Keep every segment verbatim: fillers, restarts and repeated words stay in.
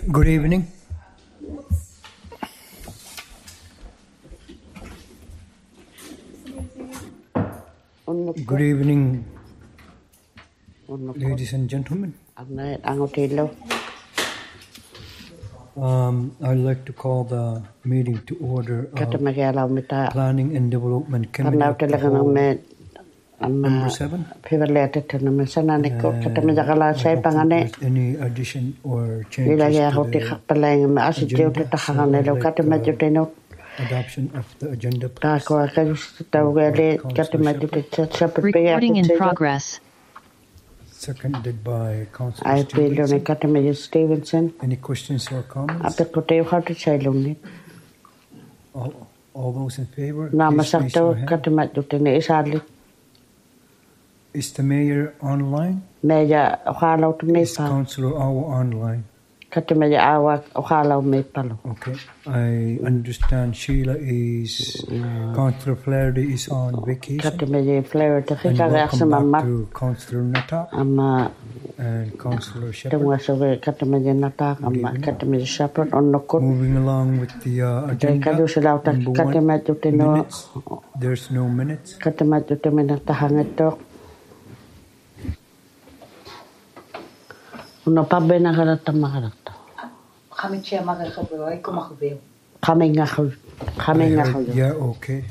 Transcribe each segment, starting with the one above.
Good evening. Good evening, ladies and gentlemen. Um, I'd like to call the meeting to order of Planning and Development Committee of the whole, number seven. And any addition or changes to the agenda, so adoption of the agenda, please. Recording in progress. Seconded by Councillor Stevenson. Any questions or comments? All, all those in favor, please raise your hand. Is the mayor online? Is Councillor Awa online? Okay, I understand Sheila is, Councillor Flaherty is on vacation. And welcome back to Councillor Nata and Councillor Shepherd. Moving along with the uh, agenda, number one, minutes. There's no minutes. Uno pabe na galata magalata. Kami siya magkakabayo ay kumakubayo. Kami nga kami nga Yeah, okay.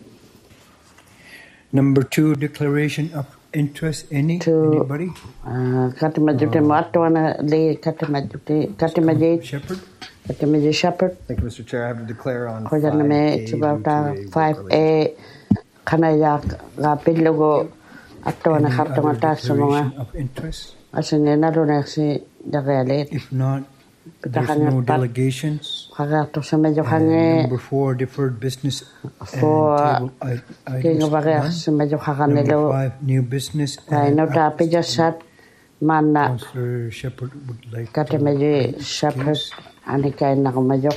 Number two, declaration of interest. Any to, anybody? Uh, Katimajute mo ato na le katimajute katimajute Shepherd. Katimajute Shepherd. Thank you, Mister Chair. I have to declare on Ko jana me it's about five A kanaya gapilogo ato na harto mata sa mga of interest. Asine na ro na si dagale. If not, there's no delegations. Kagato sa medyo And hange number four, deferred business for and table I- kinga items bagay one. sa medyo Number hakanelo. five, new business. Kay and no tapi just sat mana Councillor Shepherd would like kate to medyo raise Shepherd case. ani kay na medyo.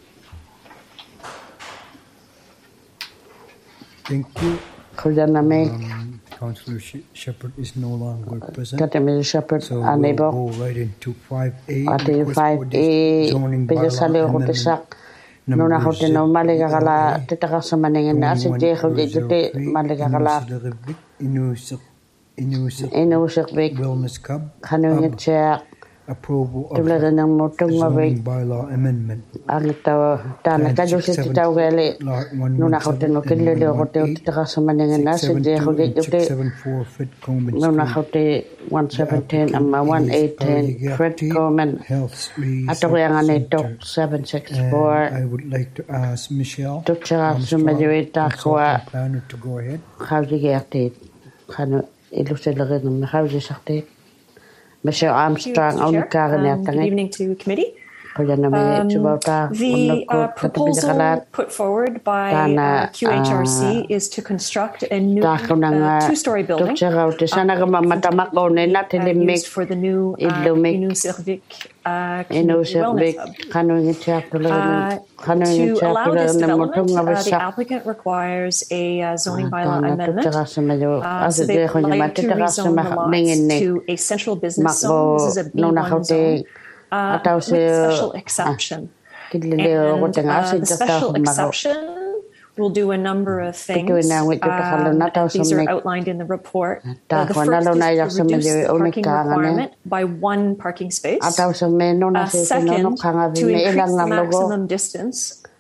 Thank you. Ko jana me Um, Councillor She- Shepherd is no longer present. kate medyo Shepherd So ani we'll bo. go right into five A. Ati request five for A dis- zoning pwede bylaw sali ko amendment tisak no na ko number tino maliga kala zero titaka sa maningin na si je ko je jute maliga kala Inusik Inusik inusik big Wellness Club kanung of siya approval of tulad ng motong mabay zoning bylaw amendment. ang ito tana ka jo si titaw gali Lot one no one na ko seven tino kinlili ko and te one one eight, titaka sa maningin na six si seven je ko two je and jute six seven four Fred Coleman no na ko Street. te one seventeen and one eighteen Fred Coleman Health ato ko yang ano ito Center. seven six And four I would like to ask Michelle to tsaka sa medyo ita ko Consultant Planner to go ahead. Howdy Gertie. Kano illustrate ng howdy sakti. Michelle Armstrong on Chair. Karen Um, Good evening to committee. Ko yan na may Um, tsubata. The uh, proposal put forward by uh, Q H R C is to construct a new uh, two-story building Tutsara uti sana ka mamatamak o na uh, natilimik. used for the new uh, Ilumik. Inusirvik uh, Ino Community Wellness sirvik. Hub. Kano yung tiyak Uh, tuloy. Kano yung To tiyak allow tuloy this na development, motong nga uh, the basak. applicant requires a uh, zoning bylaw Tana amendment. tutsara sa medyo. Uh, Asa so di they'd ko niya like to matitaka sa rezone the ningin lots ni. to a central business zone. Makbo This is a B nung one nakauti. zone uh, Ataw with si special exception. Kidlileo ko And tinga uh, si the tata special ko maro. exception will do a number of things. Ituin na wit yung kakalo na tao Um, sa these are may- outlined in the report. Ta- Uh, the kung first nalo na is iyak to sa reduce medyo the ulit parking ka nga na. requirement by one parking space. Ataw sa meno na Uh, si second, sinunok ka nga to may increase ilang the nga logo. maximum distance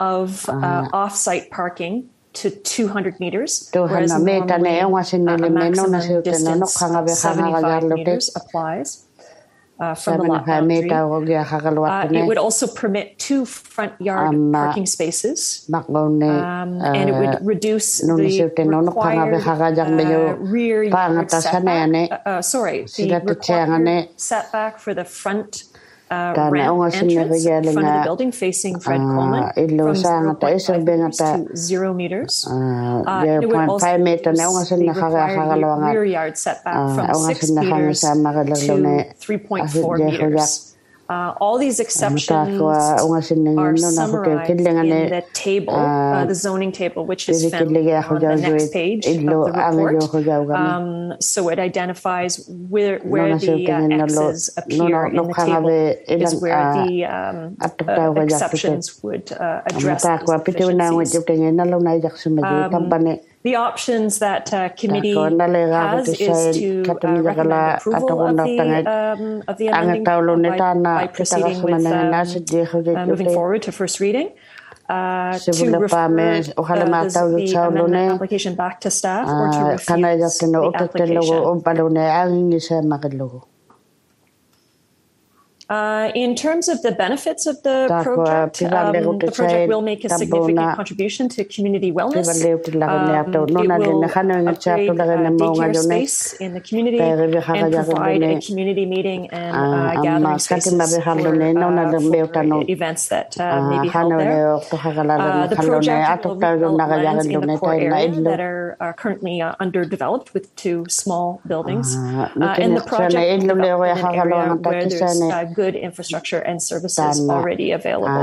of uh, off-site parking to two hundred meters, Tuhan whereas na may normally tanay ang uh, wasin a nila meno na si maximum tinunok distance ka nga of be ka nga seventy-five kagarlo meters applies uh, from the lot Sabi may boundary. tawag ya Uh, kagalwat it ni. would also permit two front yard Um, uh, parking spaces, Makbaw ni. um, and it would reduce nung the si tinunok ka nga be required kagajang medyo uh, rear yard pangatasan na yan eh. setback. Uh, uh, sorry, Sila the tutsayangan eh. required setback for the front uh, Tana, ramp o nga entrance, sinabigaling front of nga, the building facing Fred ah, Coleman, ilo from sa nga zero tayo, point five sabi nga meters ta, to zero meters. Uh, Uh, zero it would point also five meter na o nga reduce the sinakagalawa required nga. rear yard setback Ah, from o nga six sinakanga meters sa makalalo na to three point four asid, meters. Uh, all these exceptions are summarized in the table, uh, the zoning table, which is found on the next page of the report. Um, so it identifies where, where the uh, X's appear in the table is where the um, uh, exceptions would uh, address those deficiencies. Um, The options that uh, committee has is to uh, recommend approval of the, um, of the amending by, by proceeding with um, uh, moving forward to first reading, uh, to refer uh, the, the amendment application back to staff or to refuse the application. Uh, in terms of the benefits of the project, um, the project will make a significant contribution to community wellness. Um, it will upgrade uh, daycare space in the community and provide a community meeting and uh, gathering spaces for, uh, for events that uh, may be held there. Uh, the project will rebuild lands in the core area that are, are currently uh, underdeveloped with two small buildings. Uh, and the project will develop in an area where there's uh, good infrastructure and services already available.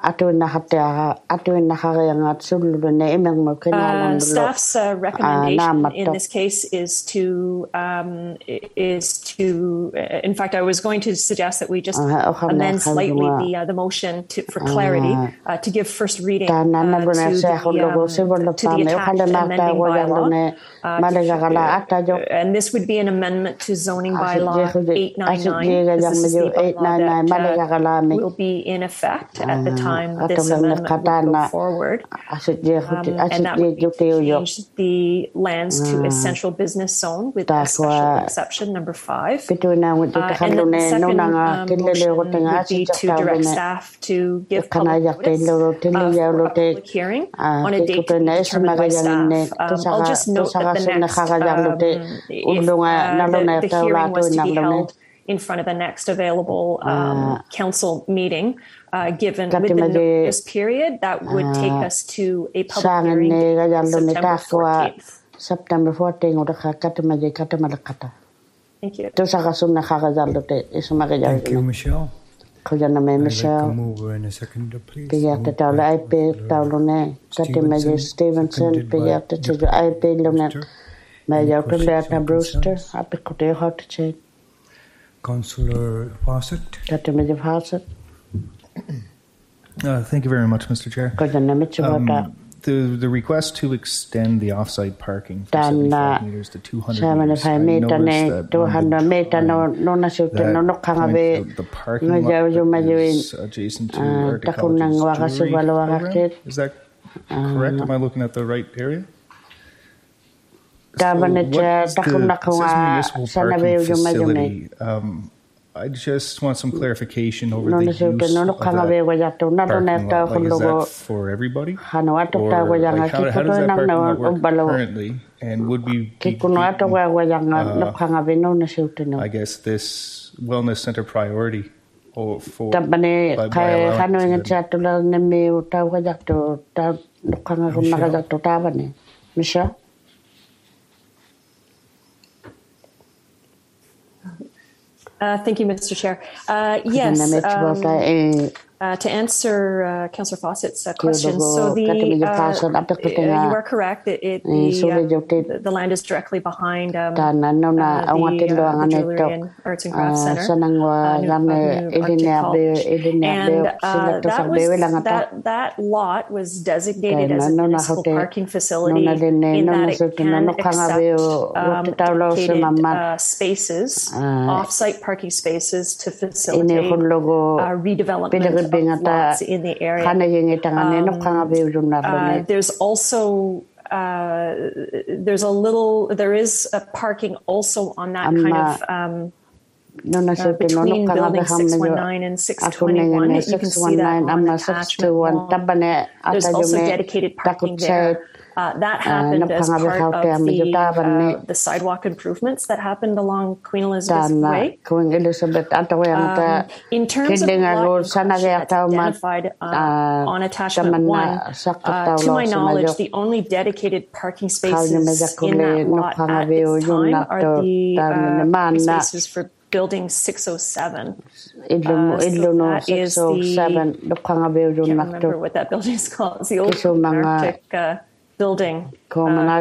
Uh, staff's uh, recommendation in this case is to um, is to. In fact, I was going to suggest that we just amend slightly the uh, the motion to, for clarity uh, to give first reading uh, to, the, um, to the attached amending bylaw. Uh, and this would be an amendment to zoning bylaw eight ninety-nine. This is the bylaw that uh, will be in effect at the time this amendment will go forward. Um, and that would be to change the lands to essential business zone with a special exception number five. Uh, and then the second um, motion would be to direct staff to give public notice uh, for a public hearing on a date to be determined by staff. Um, I'll just note that the next, um, if uh, the, the hearing was to be held in front of the next available um, council meeting, uh, given with the notice period, that would take us to a public hearing September fourteenth. September fourteenth. Thank you. Thank you, Michelle. I'd like to move in a second, please. Stevenson, seconded by Brewster. Councillor Fawcett. Uh, thank you very much, Mister Chair. Um, the, the request to extend the off-site parking from seventy-five meters to two hundred meters. I noticed that that the parking lot is adjacent to Arctic College's jewelry program. Is that correct? Am I looking at the right area? So what is the, it says municipal parking facility. Um, I just want some clarification over the use of that parking lot. Like, is that for everybody? Or like, how, how does that parking lot work currently? And would we be keeping, uh, I guess, this wellness center priority or for by, by allowing it? Michelle? Uh, thank you, Mister Chair. Uh, yes, um, uh, to answer uh, Councillor Fawcett's uh, question, so the, uh, you are correct. It, it, the, uh, the land is directly behind um, uh, the, uh, the Jewelry and Arts and Crafts Center, uh, new, uh, new Arctic College. And uh, that, was, that, that lot was designated as a municipal parking facility in that it can accept um, dedicated uh, spaces, off-site parking spaces to facilitate uh, redevelopment of lots in the area. Um, uh, there's also uh, there's a little there is a parking also on that kind of um, uh, between building six one nine and six twenty-one. You can see that on the attachment wall. There's also dedicated parking there. Uh, that happened as part of the, uh, the sidewalk improvements that happened along Queen Elizabeth Way. Um, in terms of the lot that's identified uh, on attachment one, uh, to my knowledge, the only dedicated parking spaces in that lot at this time are the uh, spaces for building six oh seven. Uh, so that is the, I can't remember what that building is called. It's the old Arctic uh, building. Uh, uh,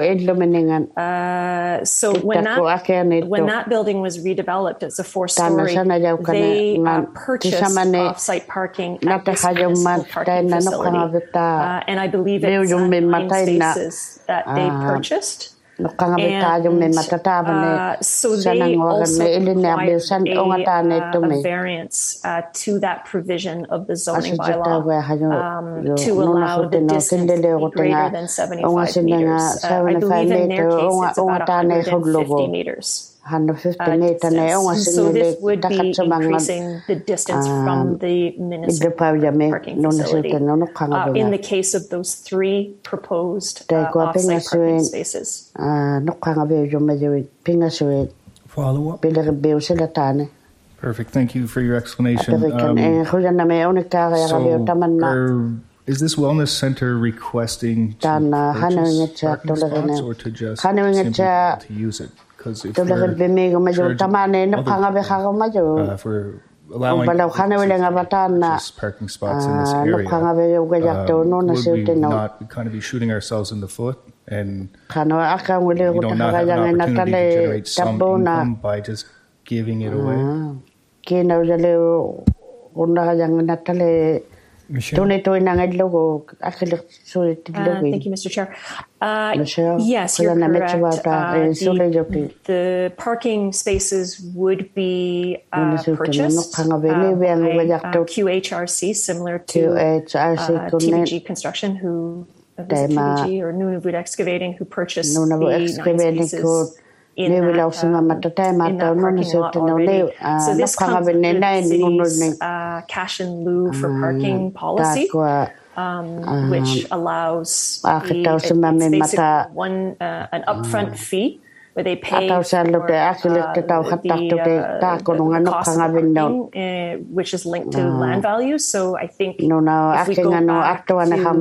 so when that, when that building was redeveloped, it's a four-story, they uh, purchased off-site parking at this municipal parking facility. Uh, and I believe it's uh, nine spaces that they purchased. And uh, so they also required a, uh, a variance uh, to that provision of the zoning bylaw um, to allow the distance to be greater than seventy-five meters. Uh, I believe in their case it's about one hundred fifty meters. Uh, so this would be increasing the distance from the municipal parking facility uh, in the case of those three proposed uh, off-site parking spaces. Follow up. Perfect. Thank you for your explanation. Um, so are, is this wellness center requesting to purchase parking spots or to just simply to use it? Because if we're, uh, if we're allowing just parking spots in this area, uh, would we not kind of be shooting ourselves in the foot? And you know, not have an opportunity to generate some income by just giving it away? Uh, thank you, Mister Chair. Uh, yes, you're correct. Uh, the, the parking spaces would be uh, purchased uh, by uh, Q H R C, similar to uh, T V G Construction, who uh, T V G or Nunavut Excavating, who purchased the nine spaces in that, uh, in that parking lot already. So this comes with the city's uh, cash in lieu for parking policy, um, which allows the, it's basically one, uh, an upfront fee where they pay for uh, the, uh, the, uh, the cost of parking, uh, which is linked to land value. So I think if we go back to uh, the,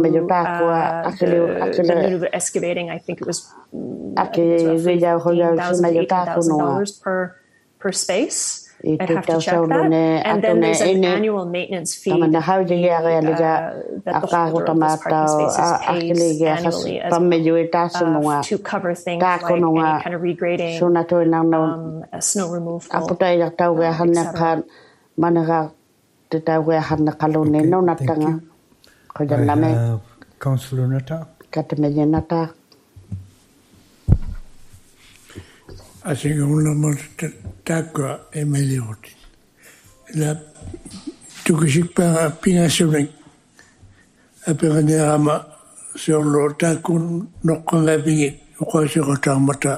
the Nunavut Excavating, I think it was, I think it was roughly fifteen thousand dollars, eighteen thousand dollars per, per space. I'd have to check that. And then there's an annual maintenance fee that, uh, that the holder of this parking spaces pays annually as well, uh, to cover things like any kind of regrading, um, uh, snow removal, uh, et cetera. Okay, thank you. I have Councillor Natak. I think una molta takwa e melioti. La tukisik pa pinga suring. A pera ama sur lo takun no konga bingi ko se ko tamata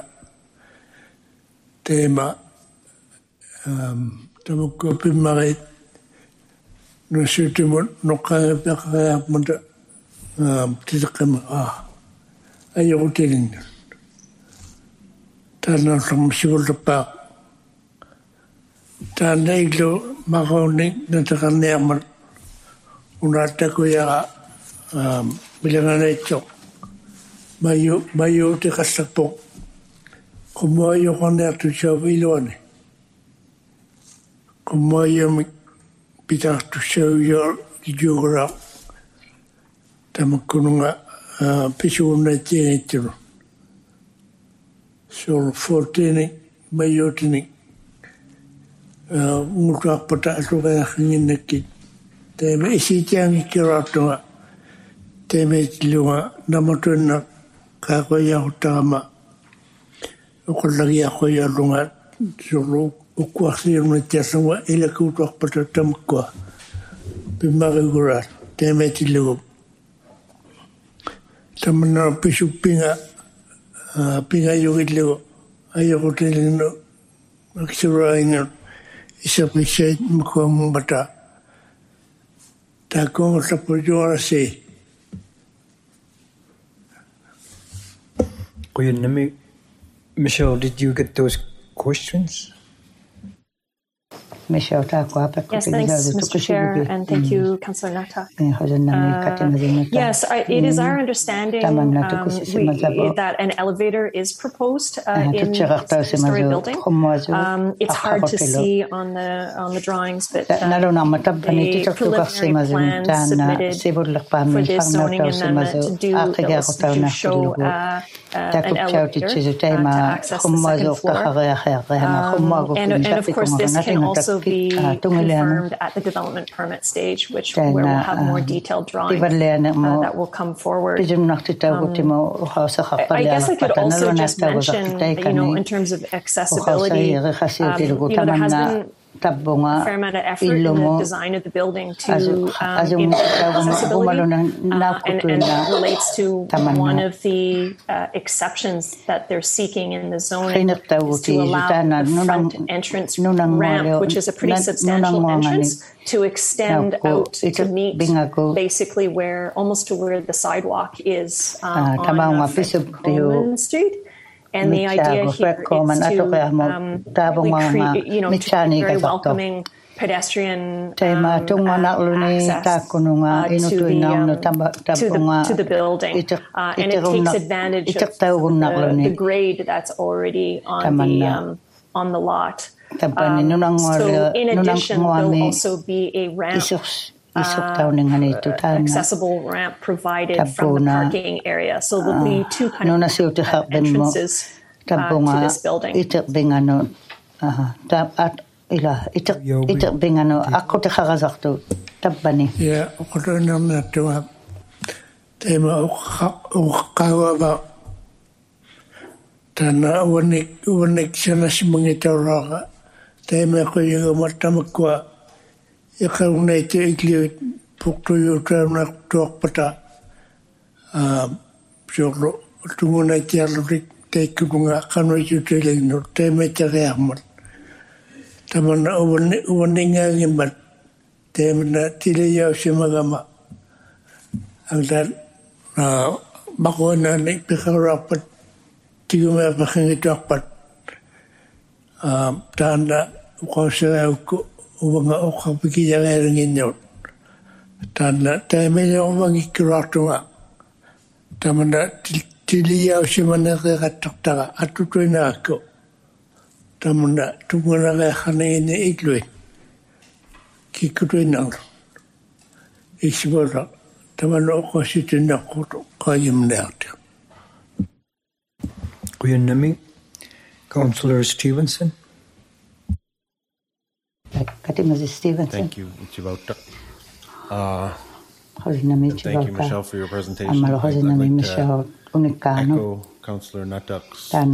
tema um tamo ko pimare no sutimo no konga pera mata um titakama ah ayo telling Tana from Shulapa Taneglo Mahoni Natakaneman Unatakuya Milanacho Mayu Mayu Tekasapo Kumoyo Honda to Chavilone Kumoyo Peter to show your Jura Tamakunga Pishuna Genitro. Sur fortini mayotini muka pata suka hinneki teme isi jangi kirato teme luwa namatuna kakoya utama ukolagi akoya lunga sulu ukwasi unetiaswa ila kuto pata tamkwa bimagura teme tilu tamana pishupinga pinga yugitlo ayo hotelino akshuraino isapichet mkom bata ta con sapojora se Michelle, did you get those questions? Yes, thanks, Mister Chair, and thank you, Councillor Natak. Uh, yes, I, it is our understanding um, we, that an elevator is proposed uh, in the story building. Um, it's hard to see on the on the drawings, but uh, the preliminary plan submitted for this zoning amendment to do to show uh, uh, an elevator uh, to access the second floor. Um, and, and of course, this can also be confirmed at the development permit stage, which where we'll have more detailed drawings uh, that will come forward. Um, I, I guess I could also just mention, you know, in terms of accessibility, um, you know, there has been a fair amount of effort in the design of the building to um, improve accessibility, uh, and, and that relates to one of the uh, exceptions that they're seeking in the zoning is to allow the front entrance ramp, which is a pretty substantial entrance, to extend out to meet basically where, almost to where the sidewalk is um, on uh, Coleman Street. And the idea here is to um, really create, you know, to be very welcoming pedestrian um, uh, access uh, to, the, um, to, the, to the building. Uh, and it takes advantage of the, the grade that's already on the, um, on the lot. Um, so in addition, there'll also be a ramp. Uh, accessible ramp provided from the parking area. So there'll be two kind of uh, entrances uh, to this building. Yeah, tema ukawa tana unik unik sana simangitara tema ko yung matamakwa ikaw na ito ikliwit puktuyo na tuwakpata siyoklo tungo na itiyalurik tayo mga kano ito tiling no tayo may tariyaman tama na uwaning nga gimat tayo na tiliyaw si magama ang dal bako na naipikarapat tigo may pakingituakpat tanda ukaw sa ko uwanga oka pikija ngering inyot tanda taimenya uwangi kiratunga tamanda tiliya usimana kakataktaga atutuina ako tamanda tunguna kaya kanengine iklui kikutuina isibora tamanda oka sitina kuto kayimneakti. Kuyanami, Councillor Stevenson. Thank you, Ichivauta. Uh, and thank you, Michelle, for your presentation. I'd like to echo Councillor Natak's uh,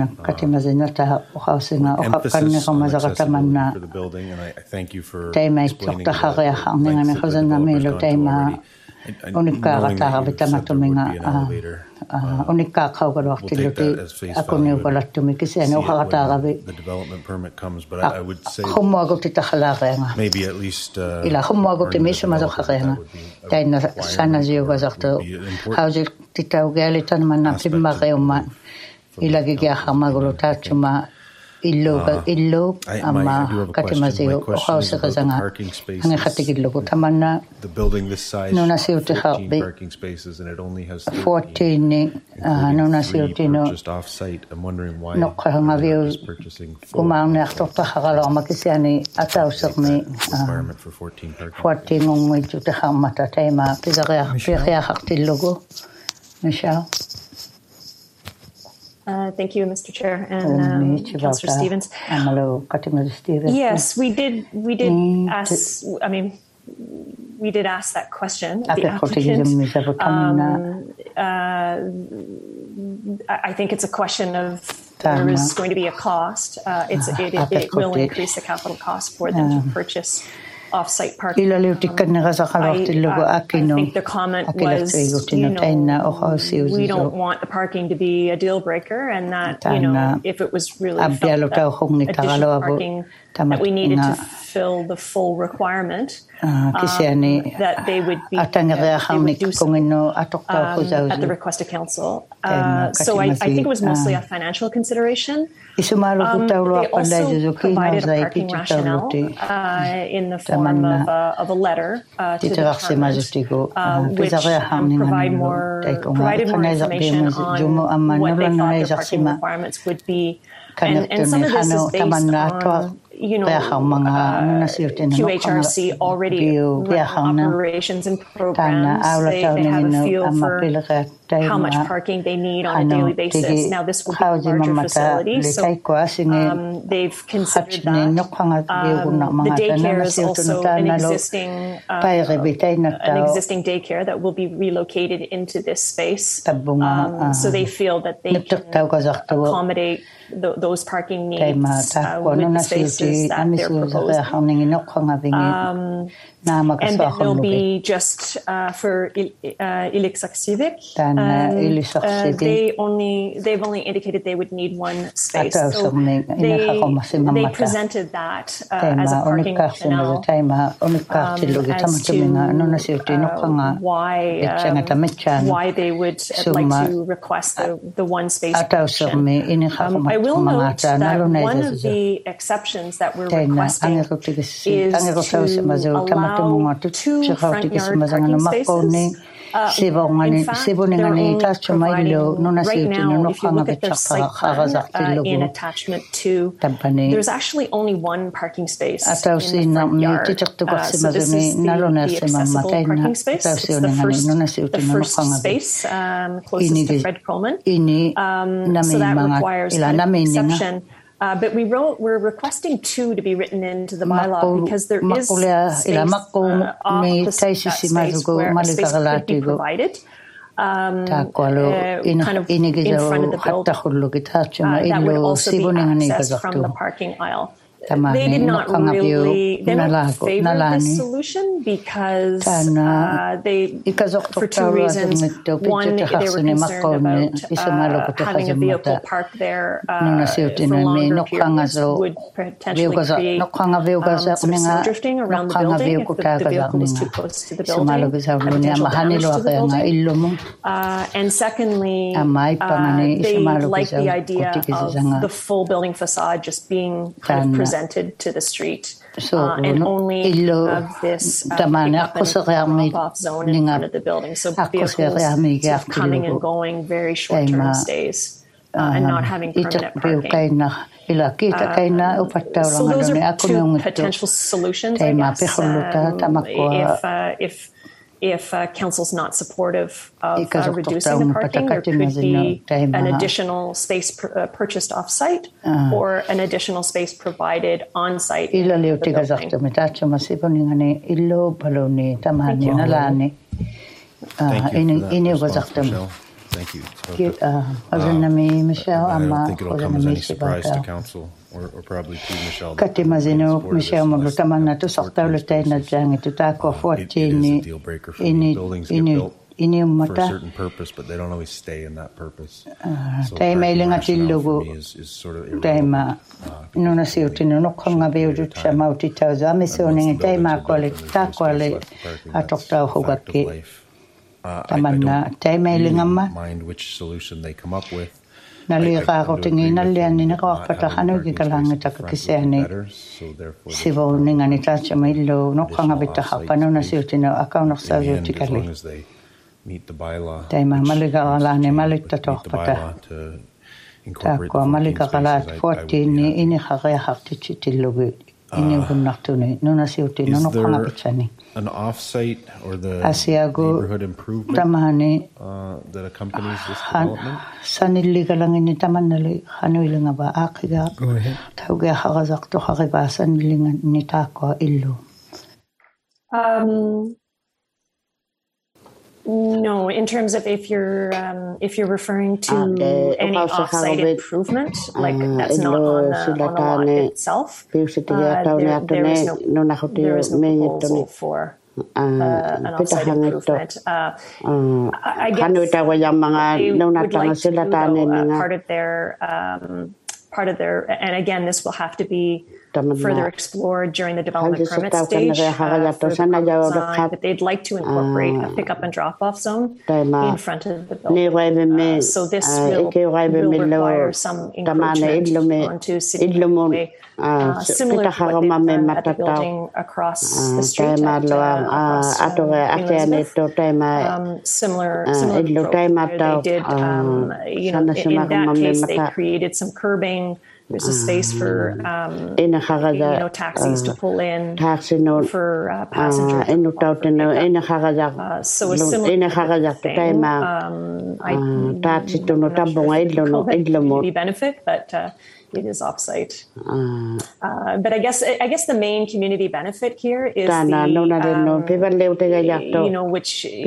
emphasis on accessibility for the building, and I, I thank you for explaining the length of the developer's gone to already. Unikka taravitamattuminga unikka khawgalortilluti akuniugalattumik kisene uqarataravi the development permit comes, but I would say khummuaguttitakhalaaqeenga maybe at least uh, ila khummuaguttimissumasoqaqeenga tainna sanasiugasartu hausil titaugealitan manna pimmaqiumma ilagigiarmagulutaatuma illuga illu amma katimasiu oqausiqasanga angeqatigillugu tamanna the building this size fourteen parking spaces and it only has fourteen nunasiutino just off site. I'm wondering why noqqangaviu kumaarneartortaxaqaloormakisiani atausermi requirement for fourteen parking fourteen ungmitutaxarmata taima pisariarpiqiaqartillugu Michelle. Uh, thank you, Mister Chair, and um, Councillor Stevens. Yes, we did. We did ask. I mean, we did ask that question of the applicant. Um, uh, I think it's a question of there is going to be a cost. Uh, it's it, it, it will increase the capital cost for them to purchase off-site parking. Ila liu tikkanera sa kalortillugu akino. I think the comment was, you know, we don't want the parking to be a deal breaker, and that, you know, if it was really felt that additional parking that we needed to fill the full requirement, um, that they would be uh, they would do so, um, at the request of council. Uh, so I, I think it was mostly a financial consideration. Um, they also provided a parking rationale uh, in the form of a, of a letter uh, to the department, uh, which um, provide more, provided more information on what they thought their parking requirements would be. And, and some of this is based on, you know, uh, Q H R C already running operations and programs. They, they have a feel for how much parking they need on a daily basis. Now, this will be a larger facility, so um, they've considered that. Um, the daycare is also an existing, uh, an existing daycare that will be relocated into this space. Um, so they feel that they can accommodate the, those parking needs uh, with the spaces that they're proposing. Um, and then there'll be just uh, for uh, Ilixak Civic. Um, uh, they only they've only indicated they would need one space. So they, they presented that uh, as a parking rationale um, as to uh, why um, why they would like to request the, the one space option. Um, I will note that one of the exceptions that we're requesting is to allow two front yard parking spaces. Uh, in fact, they're only providing, right now, if you look at their site plan, uh, in attachment two, there's actually only one parking space in the front yard. Uh, so this is the, the accessible parking space. It's the first, the first space um, closest to Fred Coleman. Um, so that requires an exception. Uh, but we wrote, we're requesting two to be written into the bylaw because there is space uh, off the space where a space could be provided. Um, uh, kind of in front of the building. Uh, that would also be accessed from the parking aisle. They did not really, they don't favor this solution because uh, they, for two reasons. One, they were concerned about uh, having a vehicle parked there uh, for longer periods would potentially create um, some snowdrifting around the building if the, the vehicle was too close to the building, and potential damage to the building. Uh, and secondly, uh, they like the idea of the full building facade just being kind of presented to the street, uh, and only of this uh, drop-off zone in front of the building. So vehicles sort of coming and going, very short-term stays, uh, and not having permanent parking. Uh, so those are two potential solutions, I guess, um, if, uh, if If uh, council's not supportive of uh, reducing the parking, there could be an additional space pr- uh, purchased off-site or an additional space provided on-site. Thank you. Thank you. Uh, uh, I don't think it'll come as any surprise to council, or, or probably to Michelle. That uh, it, it is a deal breaker for me. Buildings get built for a certain purpose, but they don't always stay in that purpose. So the rationale for me is, is sort of irrelevant. Uh, Uh, I, I don't really mind which solution they come up with. I, I, I do agree with them not having parking spaces in front would be better, so therefore they can additional off-site space. In the end, as long as they meet the bylaw, which meet the bylaw to incorporate the fourteen spaces, I, I would be happy. Uh, is there an off-site or the neighborhood improvement uh, that accompanies this development? Go ahead. Um, No, in terms of if you're um, if you're referring to uh, any off-site improvement, like uh, that's not on the, on the lot itself, uh, there, there is no there is no proposal for uh, an off-site improvement. Uh, I guess they would like to do, though, uh, part of their um, part of their, and again, this will have to be further explored during the development permit stage uh, for the design, but they'd like to incorporate a pickup and drop-off zone in front of the building. Uh, so this will, will require some encroachment onto City Highway, uh, similar to what they've done at the building across the street at, uh, across Queen Elizabeth. Um, similar, similar approach. They did, um, you know, in, in that case, they created some curbing. There's a space for um, you know, taxis to pull in for uh, passengers. Uh, so a similar thing. Um, I don't call it community benefit, but uh, it is offsite. Uh, but I guess I guess the main community benefit here is the, um, you know, which is,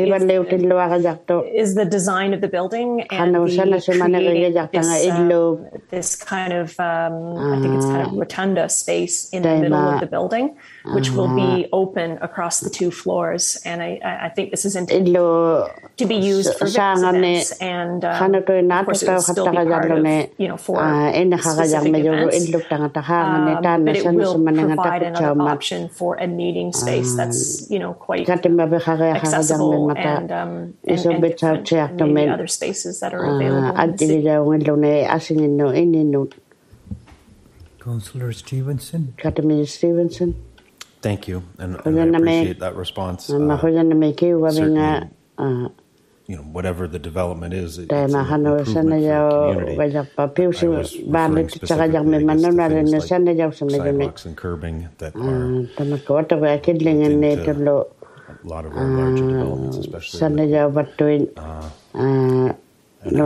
is the design of the building and the this, uh, this kind of um, I think it's kind of rotunda space in the middle of the building, which will be open across the two floors. And I, I think this is intended to be used for events, and um, of course it will still be part of, you know, for specific events, um, but it will provide another option for a meeting space that's, you know, quite accessible and, um, and, and different than maybe other spaces that are available in the city. Councillor Stevenson. Stevenson. Thank you, and, and I appreciate that response. Uh, certainly, uh, you know, whatever the development is, it's an improvement for the community. I was referring specifically, I guess, to things like sidewalks and curbing that are built into a lot of our larger developments, especially in the, uh, and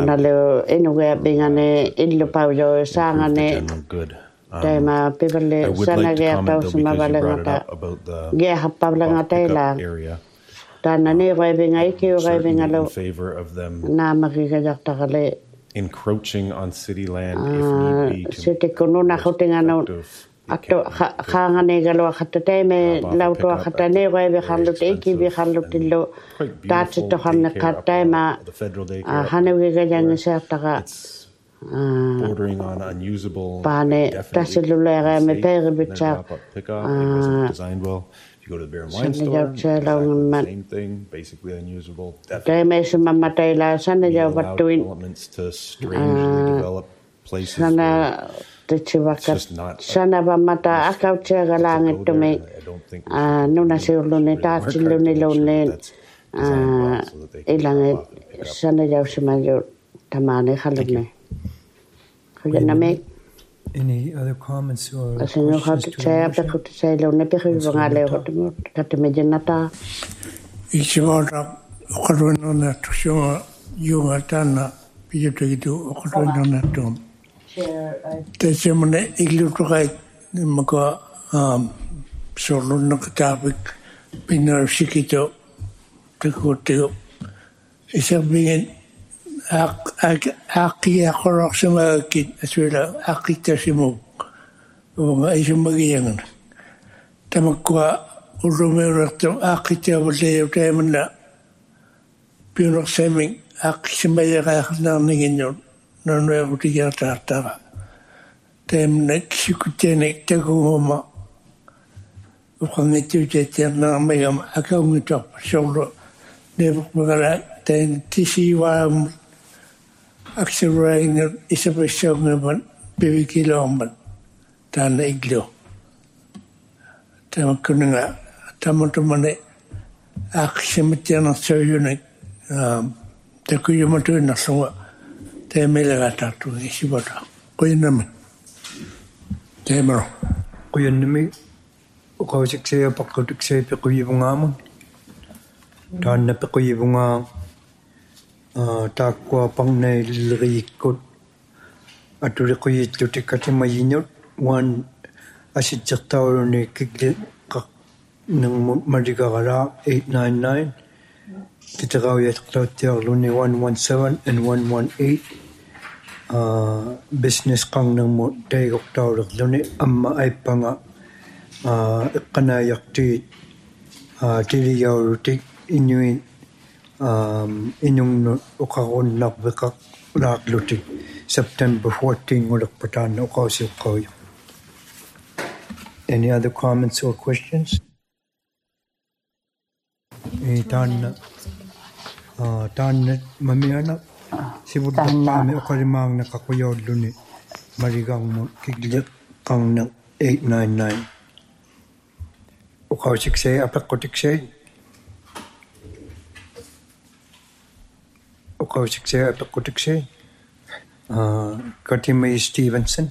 have, uh, general good. Um, I would like to comment, though, because you brought it up about the pickup area. Uh, I would certainly be in favor of them encroaching on city land if need be to effective Ato khanga galo khatate me lauto khatane wa be khalu eki be khalu tillo tat to khamna khatai ma hanu ge jang sa ta bordering on unusable. Pane tasilulera me pere bicha pickup. It wasn't designed well. If you go to the Beer and Wine Store, same thing, basically unusable. Definitely allow developments to strangely develop places where it's just not. Sana ba mata akaw chega langit to me. Ah, nuna siulo ni tasillo ni lonlen. Ah, ilang sana jaw simayo tamane khalune. Any other comments or questions? Aki akorok sama kit aswila aki tasimu unga isumbagiyangan tamakwa urumeraktam aki tabale utamana pinok seming aki simbayaka naningin nanwe utiya tartara temne sikutene taguma ukangitu jetna mayam akawngito solo nebukmagala ten tisiwa Aksurain isa pa siya ngayon bibigilomban tana iglo. Tama ko na nga tama tumane aksimityan ng sayunik tako yung matuin na sunga tayo may lagatatu isibata. Kuya naman. Tayo maro. Kuya naman ukawasik siya pakutik siya pikuya bungamon. Tana pikuya bungamon. Takwa pang na lirikot at rikoy ito tikati mayinot one asit saktaw ni kikli kak ng marigakara eight nine nine Titagawi Luni one one seven and one one eight. Uh, business kang nang mo day October Luni amma ay panga uh, kanayak ti uh, tiliyaw rutik inyuin um, inyong ukakon nakbekak raklutik September fourteenth ulak patan ukawsi ukaw. Any other comments or questions? Eh, tan uh, tan mamiana sibud pami okalimang nakakuyaw luni marigang mo kiglik kang ng eight nine nine ukaw siksay apak kotiksay ukaw siksay apak kotiksay uh, Katimay Stevenson.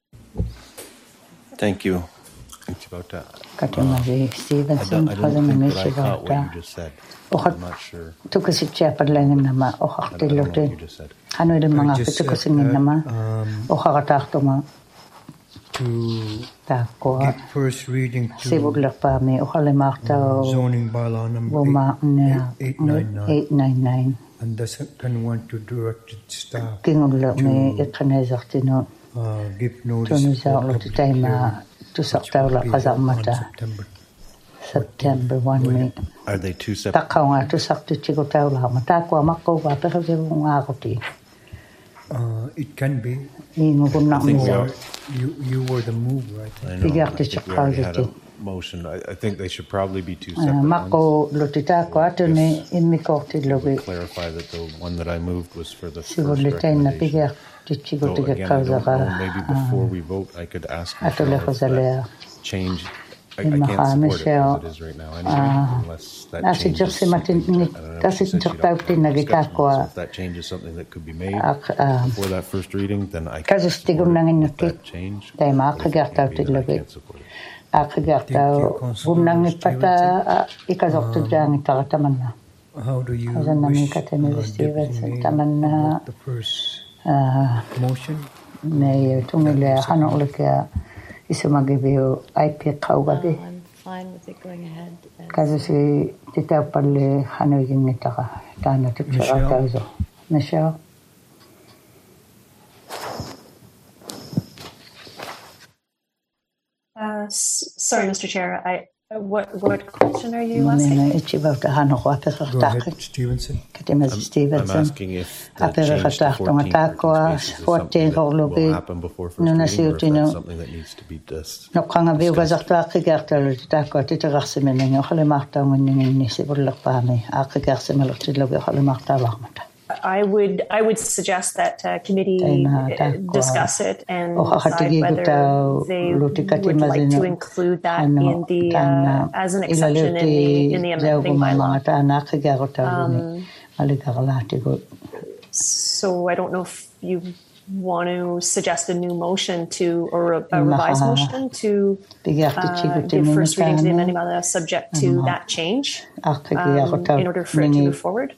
Thank you. It's about that. Katimay Stevenson. I don't, I don't think that I caught what you just said. I'm not sure. Tukasik lang nama o haktilote. Ano rin mga pitukasingin nama o hakatakto ma. To Tako. get first reading to Sibugla pa mi o halimakta o zoning bylaw number eight nine nine. And the second one to direct staff Kingula mi ikanezakti no. uh, give notice Tunisa lo ti taima tu sakta la kazamata. September. September one mi. Are they two separate? Takaw nga tu sakti chiko tao la mata ko makko ba pero nga ako ti. Uh, it can be. Ingo ko na mo. You you were the move, right? I know. I think we already had a motion. I, I think they should probably be two separate Mako ones. lotita ko ato ni imi ko ti logi. Clarify that the one that I moved was for the first Sigurlitain na recommendation. pigya ti chiko So ti again, I kauza don't ka. know, maybe before we vote, I could ask Ato le Michelle ko if zalea. that change. I, I Ima can't ka support it Michelle. as it is right now anyway, unless that Nasi changes. jok si matin ni I don't know if kasi she said jok she'd tau offer ti na discussion gita ko on it, so if that changes something that could be made ak before that first reading, then I kasi can stigum support nangin it nuti. with that change. Dai ma But if it kagar tau can't be, ti then I logi. can't support it. Akagar tau bunang ipata ikazok tu jang itakata manna. How do you Kasi namin wish katini uh, Stevenson Deputy taman na Mayor the first motion? Mayor tungile hano ulika isumagibiyo I P kaugabi. I'm fine with it going ahead. Kasi si tita pali hano yung itaka tana tipsara kauzo. Michelle. Uh, s- sorry, Mister Chair. I uh, what what question are you asking? Mamina ichiba ta hano ko ape Go khataki. ahead, Stevenson. Katima I'm, I'm Stevenson. asking if that Ape change to khataki fourteen tako parking spaces is fourteen something that will logi. happen before first Nuna reading, or if siutino. that's something that needs to be dis- No kanga biu discussed. gazakta akigarta tako titagarsi menenyo khale marta ngini ni sibulak pami akigarsi meloti logi khale marta lagmata. I would I would suggest that uh, committee Taina uh, tako. discuss it and O decide khatigi whether guta they lutikati would like mazino. to include that Ano, in the uh, tana as an exception in the in the amending bylaw. Tana akigarta luni aligarlati go. So I don't know if you want to suggest a new motion to or a, a revised motion to uh, give first reading to the amending bylaw subject to that change um, in order for it to move forward.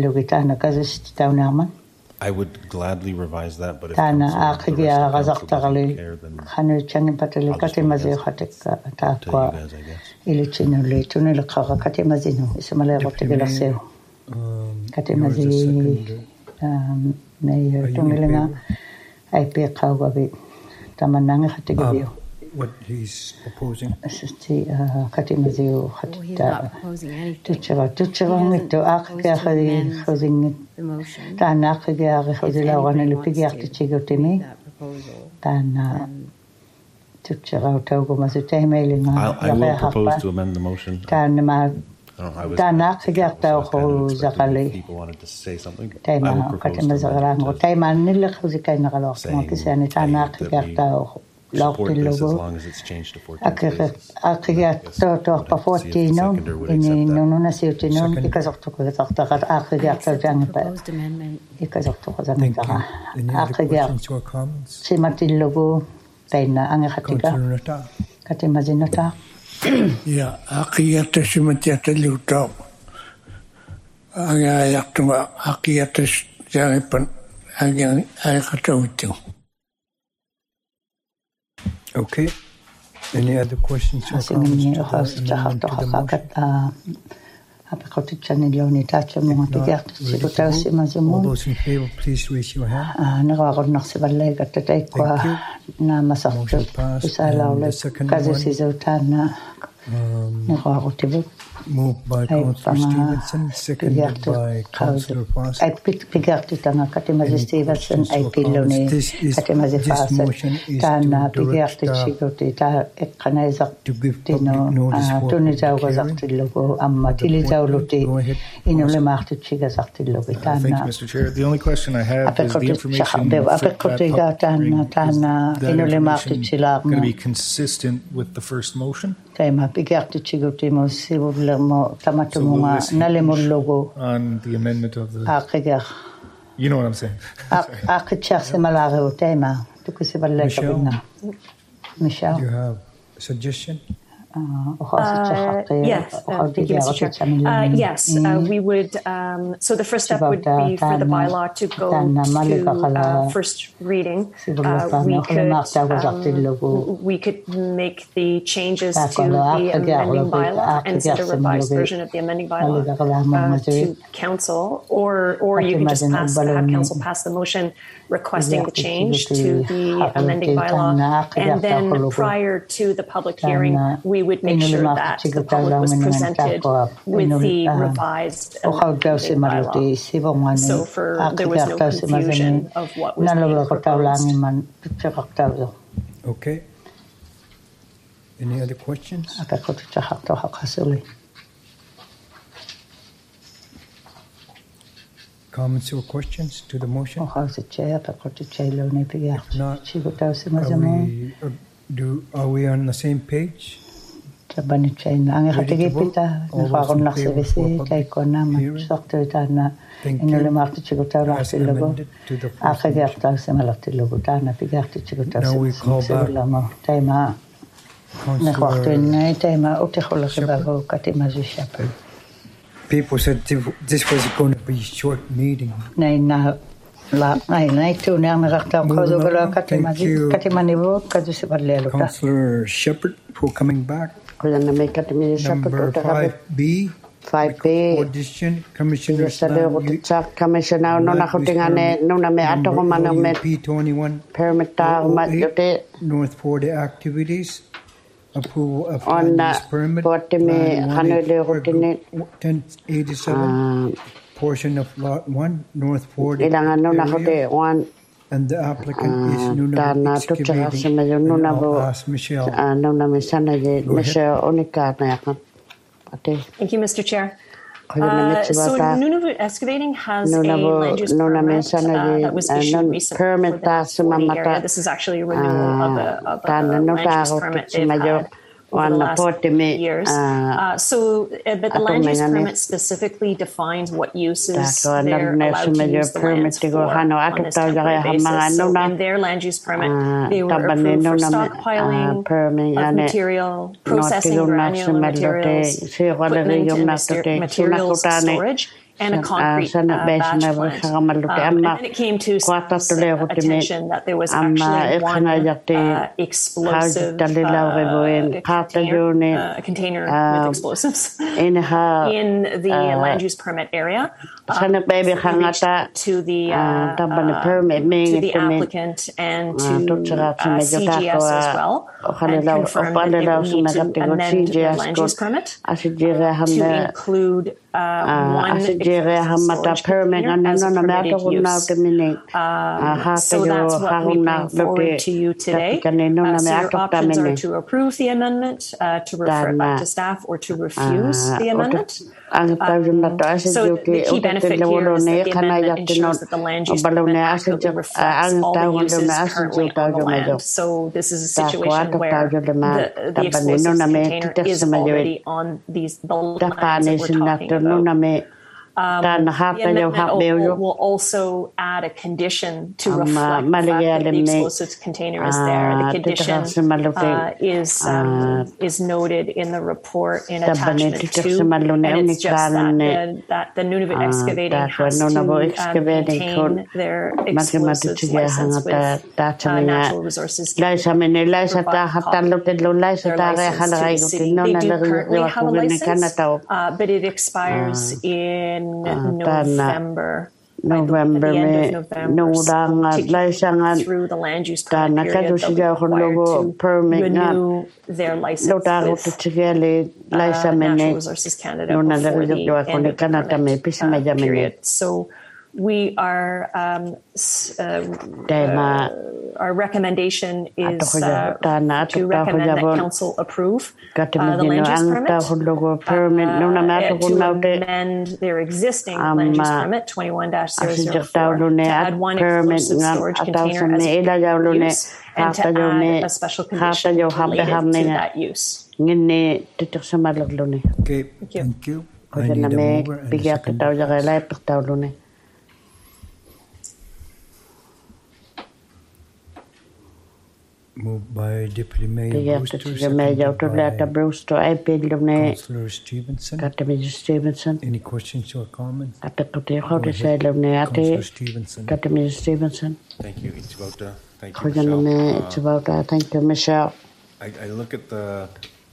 I would gladly revise that, but if Tana council, the akigia rest of council gazakta doesn't care, then khanu changin patali I'll just kati vote mazi against khatek it. ta Up to kwa you guys, I guess. ili chinu le tunu le khaga kati mazino ismale rote Deputy gelaseo Um, kati yours is mazi second. um mayor Are you in tungilinga favor? I P khaga bi tamananga khatigi Um, bio what he's proposing. sisti kati mazi Well, he's khatta not proposing anything. tuchara tuchara ngito akha khadi khazing The motion. tana akhigia khazila wana le pigi akti chigotimi That proposal. tana tuchara tawgo mazi taimelinga I'll, I will propose to amend the motion. I tana ma don't know, I was tana so akhigia I was kind of tawgo expecting if zakali people wanted to say something. I taima would kati propose to mazagara amend ngo it to taima nille khuzika ina galo saying mo kisani tana that akhigia we tawgo support lawti this as logo long as it's changed to fourteen akhigia spaces. akhigia to to pa forty no ini no no na siuti no Second. ikazokto ko zakta akhigia tawjang pa Proposed amendment. ikazokto ko Thank you. zamika Any other akhigia questions or comments? simatil logo taina ang khatika Councilor Nata. kati mazinata Ja, akiyata simatiyata liutaw. Aga yaktunga akiyata jangipan agang ayakatawito. Okay. Any other questions or comments asingni to khas the chahat amendment to the motion? hakat Apakotitani loni tacha mo tigarta sigo tausi mazumo. All those in favor, please raise your hand. Ah, narawag nasi balay gata tay kwa na masakto. Isala ulit kazi si Zoltana. Narawag tibo. Moved by Councillor Stevenson, seconded by Councillor Fawcett. Ay pigarti tanga katimazi Stevenson ay piloni katimazi Fawcett. Tana pigarti chigoti ta ekkanayzak tino tunizawga zaktillogo amma tilizawluti inule marti chigazaktillogo tana. Thank you, Mister Chair. The only question I have is the information going to be consistent with the first motion? Tema pigarti chigoti mo sibul mo tamatunga nalemologo on the amendment of the akigar. You know what I'm saying. Akichar se malare tema tukusiballa Michelle. You have a suggestion? Uh, yes, uh, thank you, Mister Chair. Uh, yes, uh, we would, um, so the first step would be for the bylaw to go to uh, first reading. Uh, we could um, we could make the changes to the amending bylaw and send a revised version of the amending bylaw uh, to council, or or you could just pass, have council pass the motion requesting the change to the amending bylaw, and then prior to the public hearing, we would make sure that the public was presented with the revised amending bylaw. So for, there was no confusion of what was being proposed. Okay. Any other questions? Comments or questions to the motion? If not, are we, uh, do, are we on the same page? Ready to vote? All those in favor for public hearing? Thank you. As amended to the first motion. Now we call back Councillor Shepherd. People said this was going to be a short meeting. Thank you, Councillor Shepherd, for coming back. Number five B. five B. Audition, Commissioner Commissioner P twenty-one. North forty activities. Approval of land use permit. ten eighty-seven. Portion of lot one, North forty area. And the applicant is Nunavut Excavating. And I'll ask Michelle. Thank you, Mister Chair. Uh, so Nunavut Excavating has a land use permit uh, that was issued recently for the forty area. This is actually a renewal of a, of a land use permit they've had over the last years. Uh, so, uh, but the land use permit specifically defines what uses they're allowed to use the lands for on this temporary basis. So in their land use permit, they were approved for stockpiling of material, processing granular materials, equipment and materials storage, and a concrete uh, batch plant. Um, and then it came to attention that there was actually one uh, explosive uh, container, uh, container with explosives in the land use permit area. Um, so to the uh, uh, to the applicant and to uh, C G S as well, and confirmed that they will need to amend the land use permit uh, to include uh, one storage container as a permitted use. Uh, so that's what we bring forward to you today. Uh, so your options are to approve the amendment, uh, to refer it back to staff, or to refuse the amendment. Um, so the key benefit here is that the amendment ensures that the land use permit accurately reflects all the uses currently on the land. So this is a situation where the, the explosives container is already on these the lands that we're talking about. Um, the amendment will, will also add a condition to reflect the fact that the explosives container is there. The condition uh, is um, is noted in the report in attachment two, and it's just that the, that the Nunavut Excavating has to um, maintain their explosives license with uh, Natural Resources Canada for their license to the city. They do currently have a license, uh, but it expires in November. November me November, so through the land use permit period, they'll be required to renew their license with uh, Natural Resources Canada before the end of the permit uh, period. So we are um, uh, uh, our recommendation is uh, to recommend that council approve uh, the land use permit, uh, to amend their existing land use permit twenty-one dash zero zero four to add one explosive storage container as a use and to add a special condition related to that use. Okay, thank you. I need a mover and a second. Moved by Deputy Mayor Brewster, seconded by Councillor Stevenson. Stevenson. Any questions or comments? Councillor Stevenson. Stevenson. Thank you. It's about, uh, thank you, Michelle. It's about, uh, thank you, Michelle. I, I look at the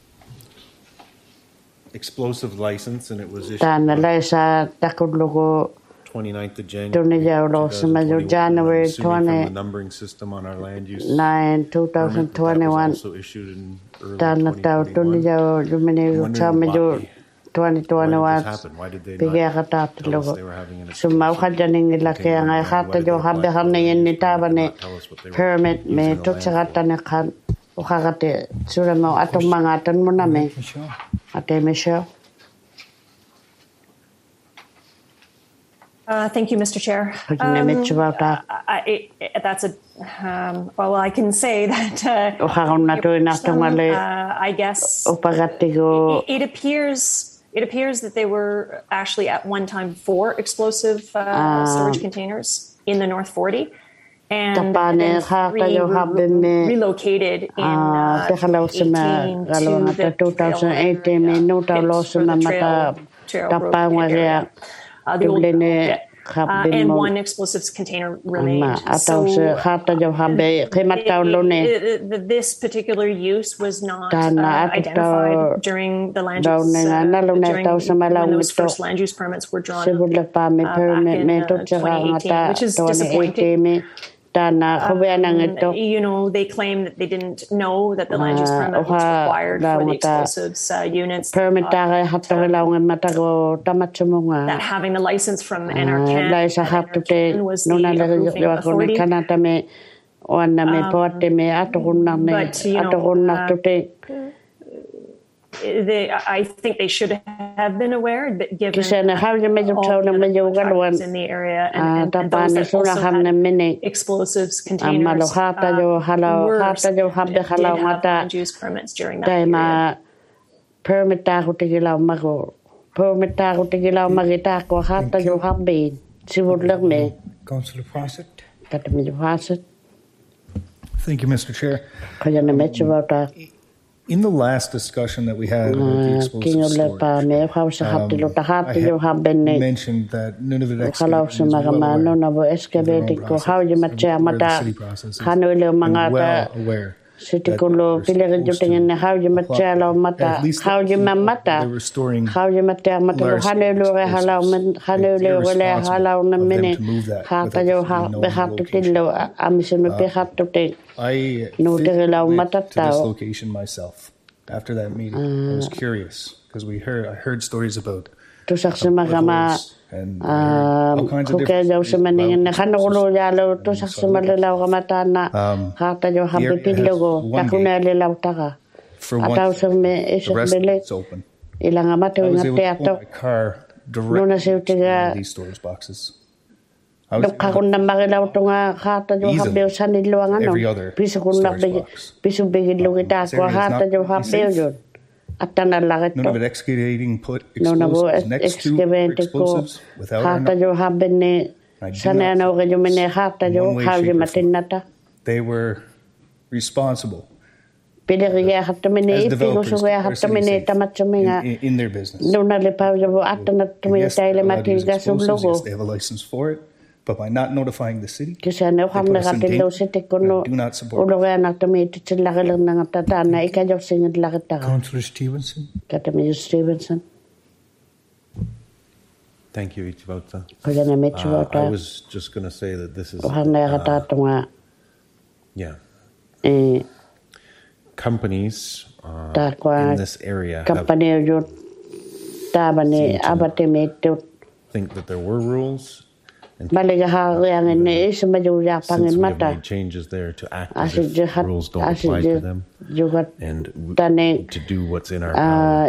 explosive license, and it was issued twenty-ninth of January, January twentieth. The numbering system on our land use nine two thousand twenty-one. Also issued in early twenty twenty-one. twenty twenty-one. Why did they not tell us they were having an permit me to Chagatanakan Ukagate Suramo Atomangatan Moname Ate Michelle. Uh, thank you, Mister Chair. Um, I, it, that's a um, well. I can say that. Uh, some, uh, I guess it, it appears it appears that they were actually at one time four explosive uh, storage containers in the North forty, and then three were re- relocated in uh, twenty eighteen to the trail, trail road area. Uh, the old, yeah. uh, and one explosives container remained. So uh, it, it, this particular use was not uh, identified during the land use, uh, during when those first land use permits were drawn up uh, back in uh, twenty eighteen, which is disappointing. Um, you know, they claim that they didn't know that the land use permit was required for the explosives uh, units. Uh, that having the license from N R C A N was the approving authority. Um, but, you know, uh, They, I think they should have been aware, but given all the contractors in the area and, and, and those that also had explosives containers uh, were, did have land use permits during that period. Permit Councillor Fawcett. Fawcett. Thank you, Mister Chair. In the last discussion that we had about the explosive storage, um, I had mentioned that Nunavut Excavating is well aware of their own process and where the city process is, and well aware City Kulu, Pilerin how you matelo mata, how you mamata, how you matamata, Hanelu, Halau, Hanelu, Halau, a minute, Hata, you have to kill, Amison, we have to take. I no to this location myself. After that meeting, I was curious because we heard I heard stories about and uh, all kinds of different things. Um, the area has one gate. For one, the rest is open. I was able to pull my car directly into these storage boxes. I was able to easily every other storage box. So it is not, None of it excavating put explosives next to explosives without our knowledge. They were responsible as developers to our city safe in, in their business. Yes, they're allowed to use explosives. Yes, they have a license for it. But by not notifying the city, they put us in danger. I do not support it. Councillor Stevenson. Stevenson. Thank you, Ichibauta. Uh, I was just going to say that this is uh, yeah. Companies uh, in this area have think that there were rules. And made changes there to act as if rules don't apply to them and to do what's in our power.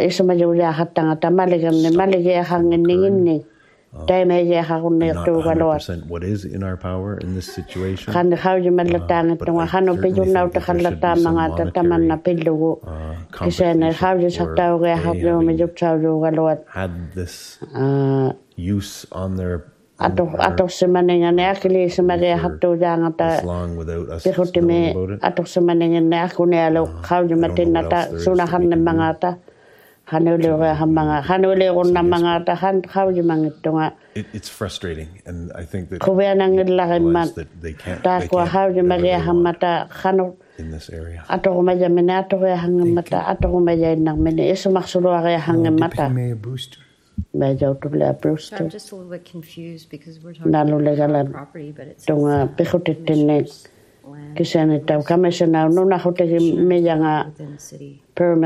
Uh, not one hundred percent what is in our power in this situation, uh, but I certainly think that there should be some monetary uh, compensation for they had this use on their Ato ato semaninga ne akili semare hatu janga ta pihutimi ato semaninga ne akune alo khauju matina ta sunahan ne mangata hanule hamanga hanule onna mangata han khauju mangitunga. It's frustrating, and I think that that they can't ta ko khauju mare hamata khanu in this area. Ato ko maja menato ya hangamata ato ko maja namene eso maksulu ya hangamata. I'm just a little bit confused because we're talking about property, but it's land within the city.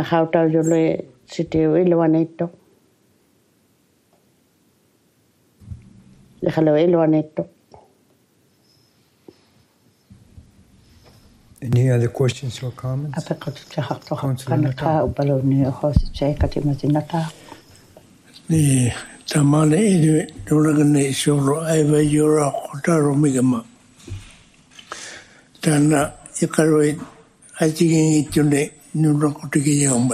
Any other questions or comments? Ni tamale ide doragane solo aiva yura kotaro migama tana ikaroi ajigi itune nuro kotigi yomba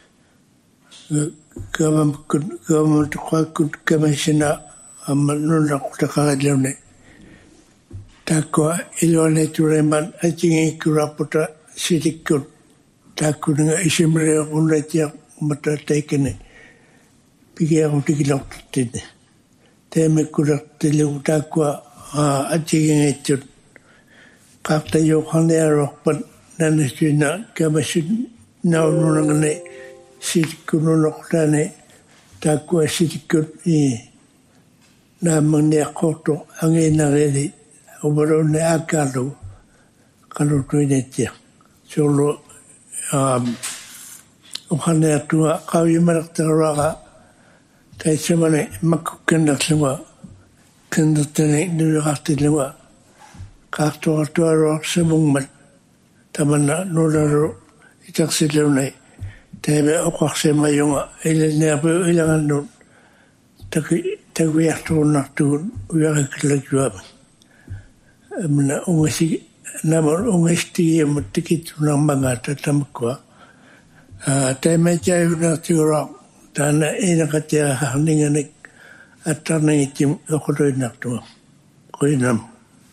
gam gam to kut commissioner amanuna kotaka lone tako ilone tureman ajigi kurapota sitikut takunga isimre unatia mata tekene Pigia utikiloktit. Teme kuratile utakwa achigengetut. Kakta yokhane rokpan nanisina kamashin naununangane sitkununokane takwa sitkut i namane koto angena redi obarone akalo kalo tuinetia. Solo um okhane atua kawimaraktaraka Tai semane makku kendatlunga kendatene nuraqtilunga qaartuartuaro semungmat tamanna nularo itaksilunai tebe oqarsemayunga ileneapu ilangannun taki tawiartuunnartuun uyaqiklajuama amna ungasi namor ungasti mutikitsunarmangata tamakkua taimajayunartiura Tana ina katia haninganik atana itim okodoinaktua. Koinam.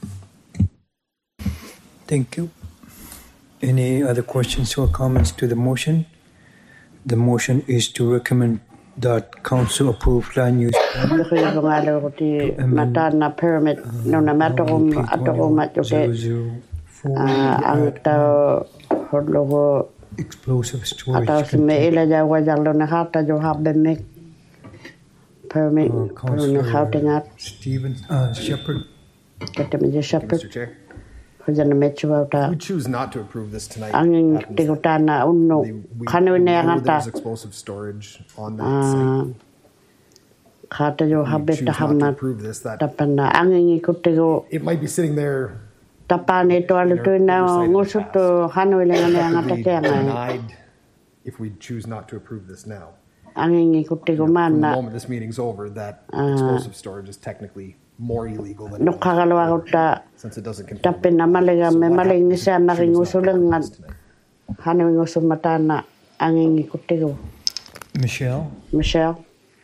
Thank you. Any other questions or comments to the motion? The motion is to recommend that council approve land use permit. Matana permit no na matorum atorum matoke. Ah, angta hodlogo explosive storage. Atau semela Jawa jalan nak tahu habis mek permit permit how tengah. Stephen uh, Shepherd. Kata menjadi Shepherd. Mister Chair. Kerana macam apa? We choose not to approve this tonight. Angin tikutana unno. Kanu ini yang There's kata. explosive storage on that site. Kata jo habis We choose dah not to hamat. approve this. That Tapi na angin ikut tigo. it might be sitting there. Tapan itu ada tu na ngusut tu kanu ini yang kata kaya. Denied if we choose not to approve this now. Angin ikut tigo From the mana. moment this meeting's over, that explosive storage is technically more illegal than Nuk kalau aku tak. since it doesn't conform. Tapi nama lega memang ini saya maring usulan ngan. Kanu ngusut mata na angin ikut tigo. Michelle. Michelle.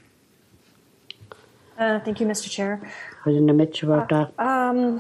Uh, thank you, Mister Chair. Uh, um,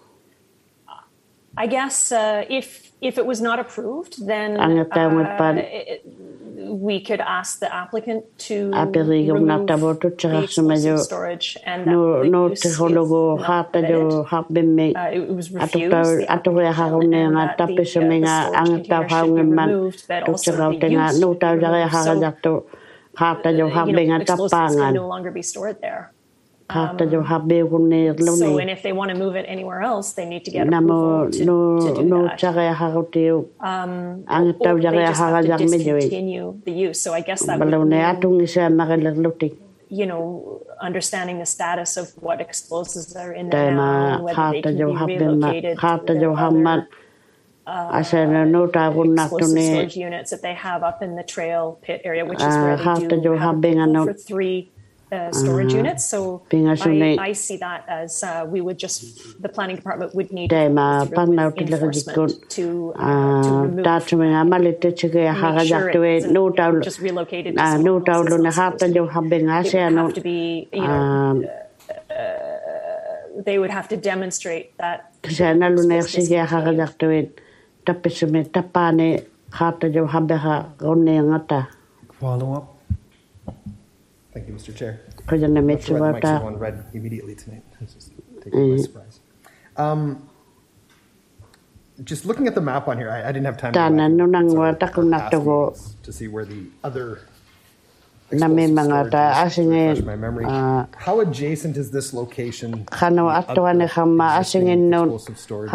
I guess uh, if if it was not approved, then uh, it, we could ask the applicant to remove the explosive storage, and that the use is not permitted. Uh, it was refused. The applicant and that the, uh, the storage container should be removed, but also the use should be removed. So, uh, you know, explosives can no longer be stored there. Um, so, and if they want to move it anywhere else, they need to get approval to, to do that. Um, or they just have to discontinue the use. So I guess that would mean, you know, understanding the status of what explosives are in there now, and whether they can be relocated to their other uh, explosive storage units that they have up in the trail pit area, which is where they do have approval for three Uh, storage uh, units. So I, I see that as uh, we would just, the planning department would need to enforcement to, uh, to remove, make sure it isn't just relocated to someone else's. It would have to be, you know, uh, they would have to demonstrate that. Follow up. Thank you, Mister Chair. I'm not sure why the mics are on red immediately tonight. It's just taking by surprise. Um, just looking at the map on here, I, I didn't have time to, to see where the other explosive storage is. My memory. How adjacent is this location to the explosive storage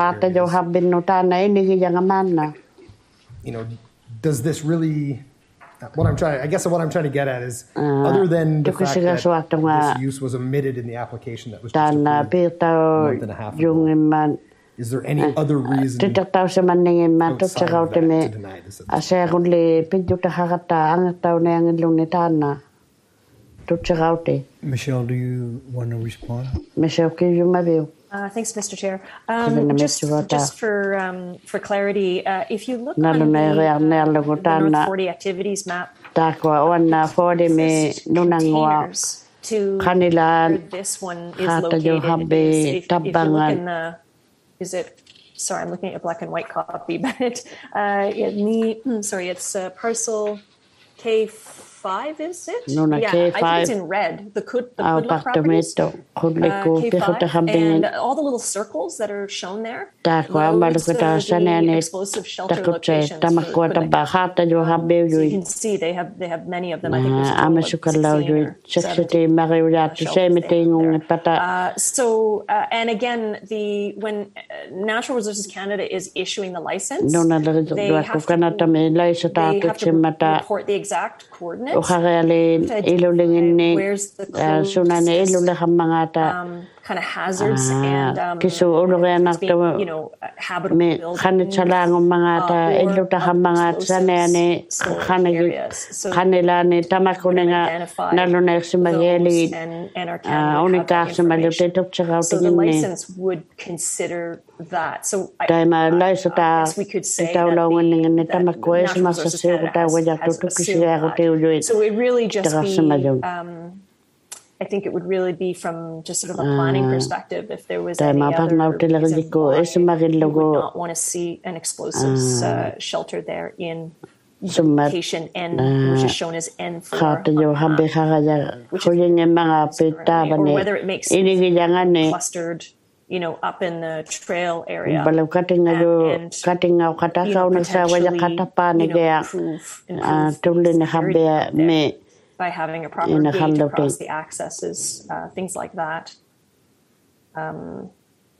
areas? You know, does this really... What I'm trying, I guess, what I'm trying to get at is, other than the fact that this use was omitted in the application that was just approved a month and a half ago, is there any other reason outside of that to deny this? Michelle, do you want to respond? Michelle, Uh, thanks, Mister Chair. Um, just, just for um, for clarity, uh, if you look on the, uh, the North forty activities map, uh, containers to where this one is located is, if, if you look in the, is it, sorry, I'm looking at a black and white copy, but uh, it me, sorry, it's uh, parcel K five, is it? No, no, yeah, K five. I think it's in red. The Kud, the Kudla properties. Uh, K five, and all the little circles that are shown there. Those are the explosive shelter locations. For so you can see they have they have many of them. I think there's sixteen or uh, so uh, and again, the when Natural Resources Canada is issuing the license, they have to, they have to report the exact coordinates. Where's the close, um, kind of hazards and um, being, you know, habitable buildings uh, or explosives storage areas. So we can identify those and, and our county would have that information. So the license would consider that. So I, I guess we could say that, the, that Natural Resources Canada has, has assumed that. So it really just be, um, I think it would really be from just sort of a planning perspective if there was any other reason why we would not want to see an explosives uh, shelter there in the location N, which is shown as N four, uh, which is, or whether it makes sense clustered, you know, up in the trail area, and, and you know, potentially, you know, improve, improve security there by having a proper gate across the accesses, uh, things like that. Um,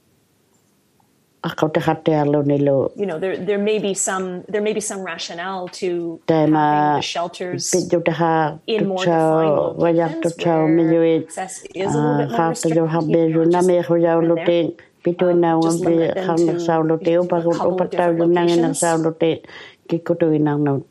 you know, there there may be some there may be some rationale to having the shelters in more defined locations where access is a little bit more restricted. You know, just, um, just limit them to a couple of different locations.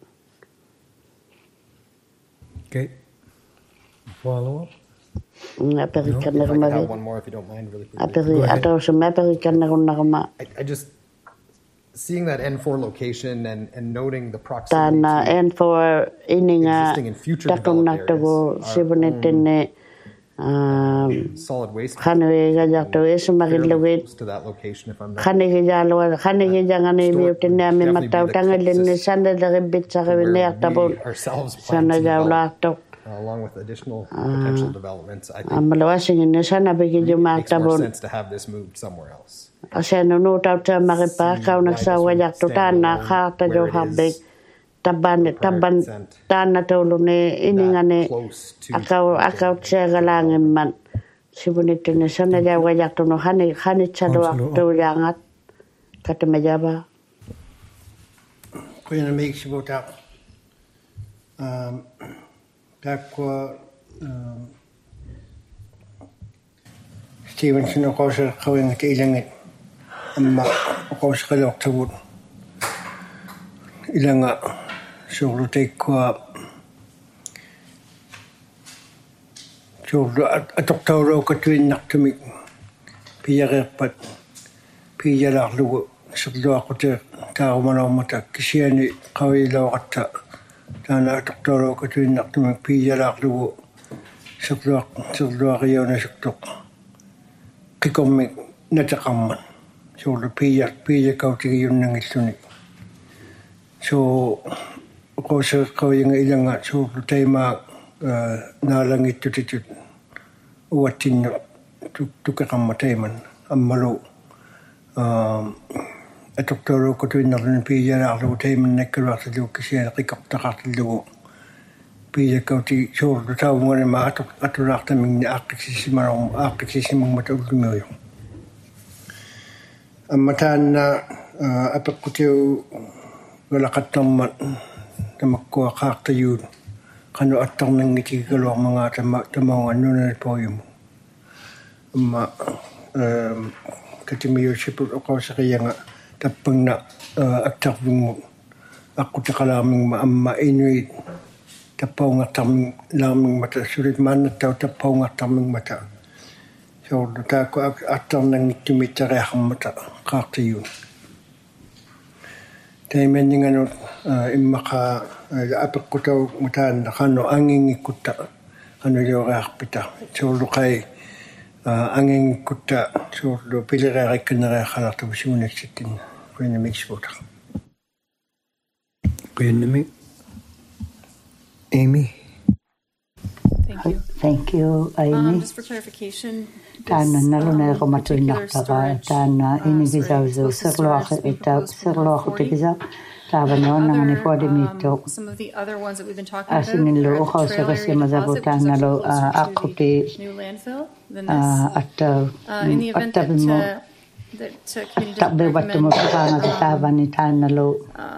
Okay. Follow up? No, if I could have one more, if you don't mind, really quickly. I, I just, seeing that N four location and, and noting the proximity Tana to N four ininga existing and future developed areas, um, solid waste Khanwe jakto esumagilwe to that location if I'm not Khanige jalo Khanige jangane biutene me matau tangalin sanda de bitsagene tabol ourselves sana jawla to along with additional potential developments. I think Amalawasin in sana bigi it makes more jumatabol sense to have this moved somewhere else. Aseno no tauta maripa kauna sawa jakto tana khata jo habbe taban taban tana tolune iningane akau akau tsegalangen man sibunitune sana jawa jakto no hani hani chado akto yangat katemejaba Kuya make sibota um takwa um Stevenson of course going at Ilang amma of course kalok tabut Ilanga so take kwa so a doctor ko twin naktumik piyare pat piyara lu sudlo ko te ta mano mata kisiani qawi lo qatta tana doctor ko twin naktumik piyara lu sudlo sudlo riyona sudlo kikom nataqamman so le piyar piyar ko te yunang isuni so ko se ko yung ilanga so tema na lang ito tito watin tu tu ka kamateman amalo um atoktor ko tu na rin piya na ro teman na kra sa lu kasi na kikap ta ka lu piya ko ti so ta mo na ma atok aturak ta ming akiksi si marong akiksi mong matog mo yo amatan na apek ko ti wala katamman tamakwa kakta yun kano atang nang itigalo mga tama tamang ano na po yung ma um katimiyo sipur ako sa kaya nga tapang na atak mo ako takalaming maamma inuit tapaw nga taming laming mata sulit man taw tapaw nga taming mata so ta ko atang nang itimita rehang mata kakta yun Taimen yung ano, imaka apek ko taw mutan kano angin ikuta ano yung rakpita. So lukay angin ikuta so lo pilira ray kanara khala to simunek sitin. Kuya na mix bota. Kuya na mi. Amy. Thank you. Thank you, Amy. Um, just for clarification, Tana naluna ko matuin naktaga tana inigizaw zo serloak ita serloak tigiza tabano nang ni for dimito asinin lo ko sa kasi mazabutan na lo akuti at at mo tabi bato mo pa nga taban ni tana lo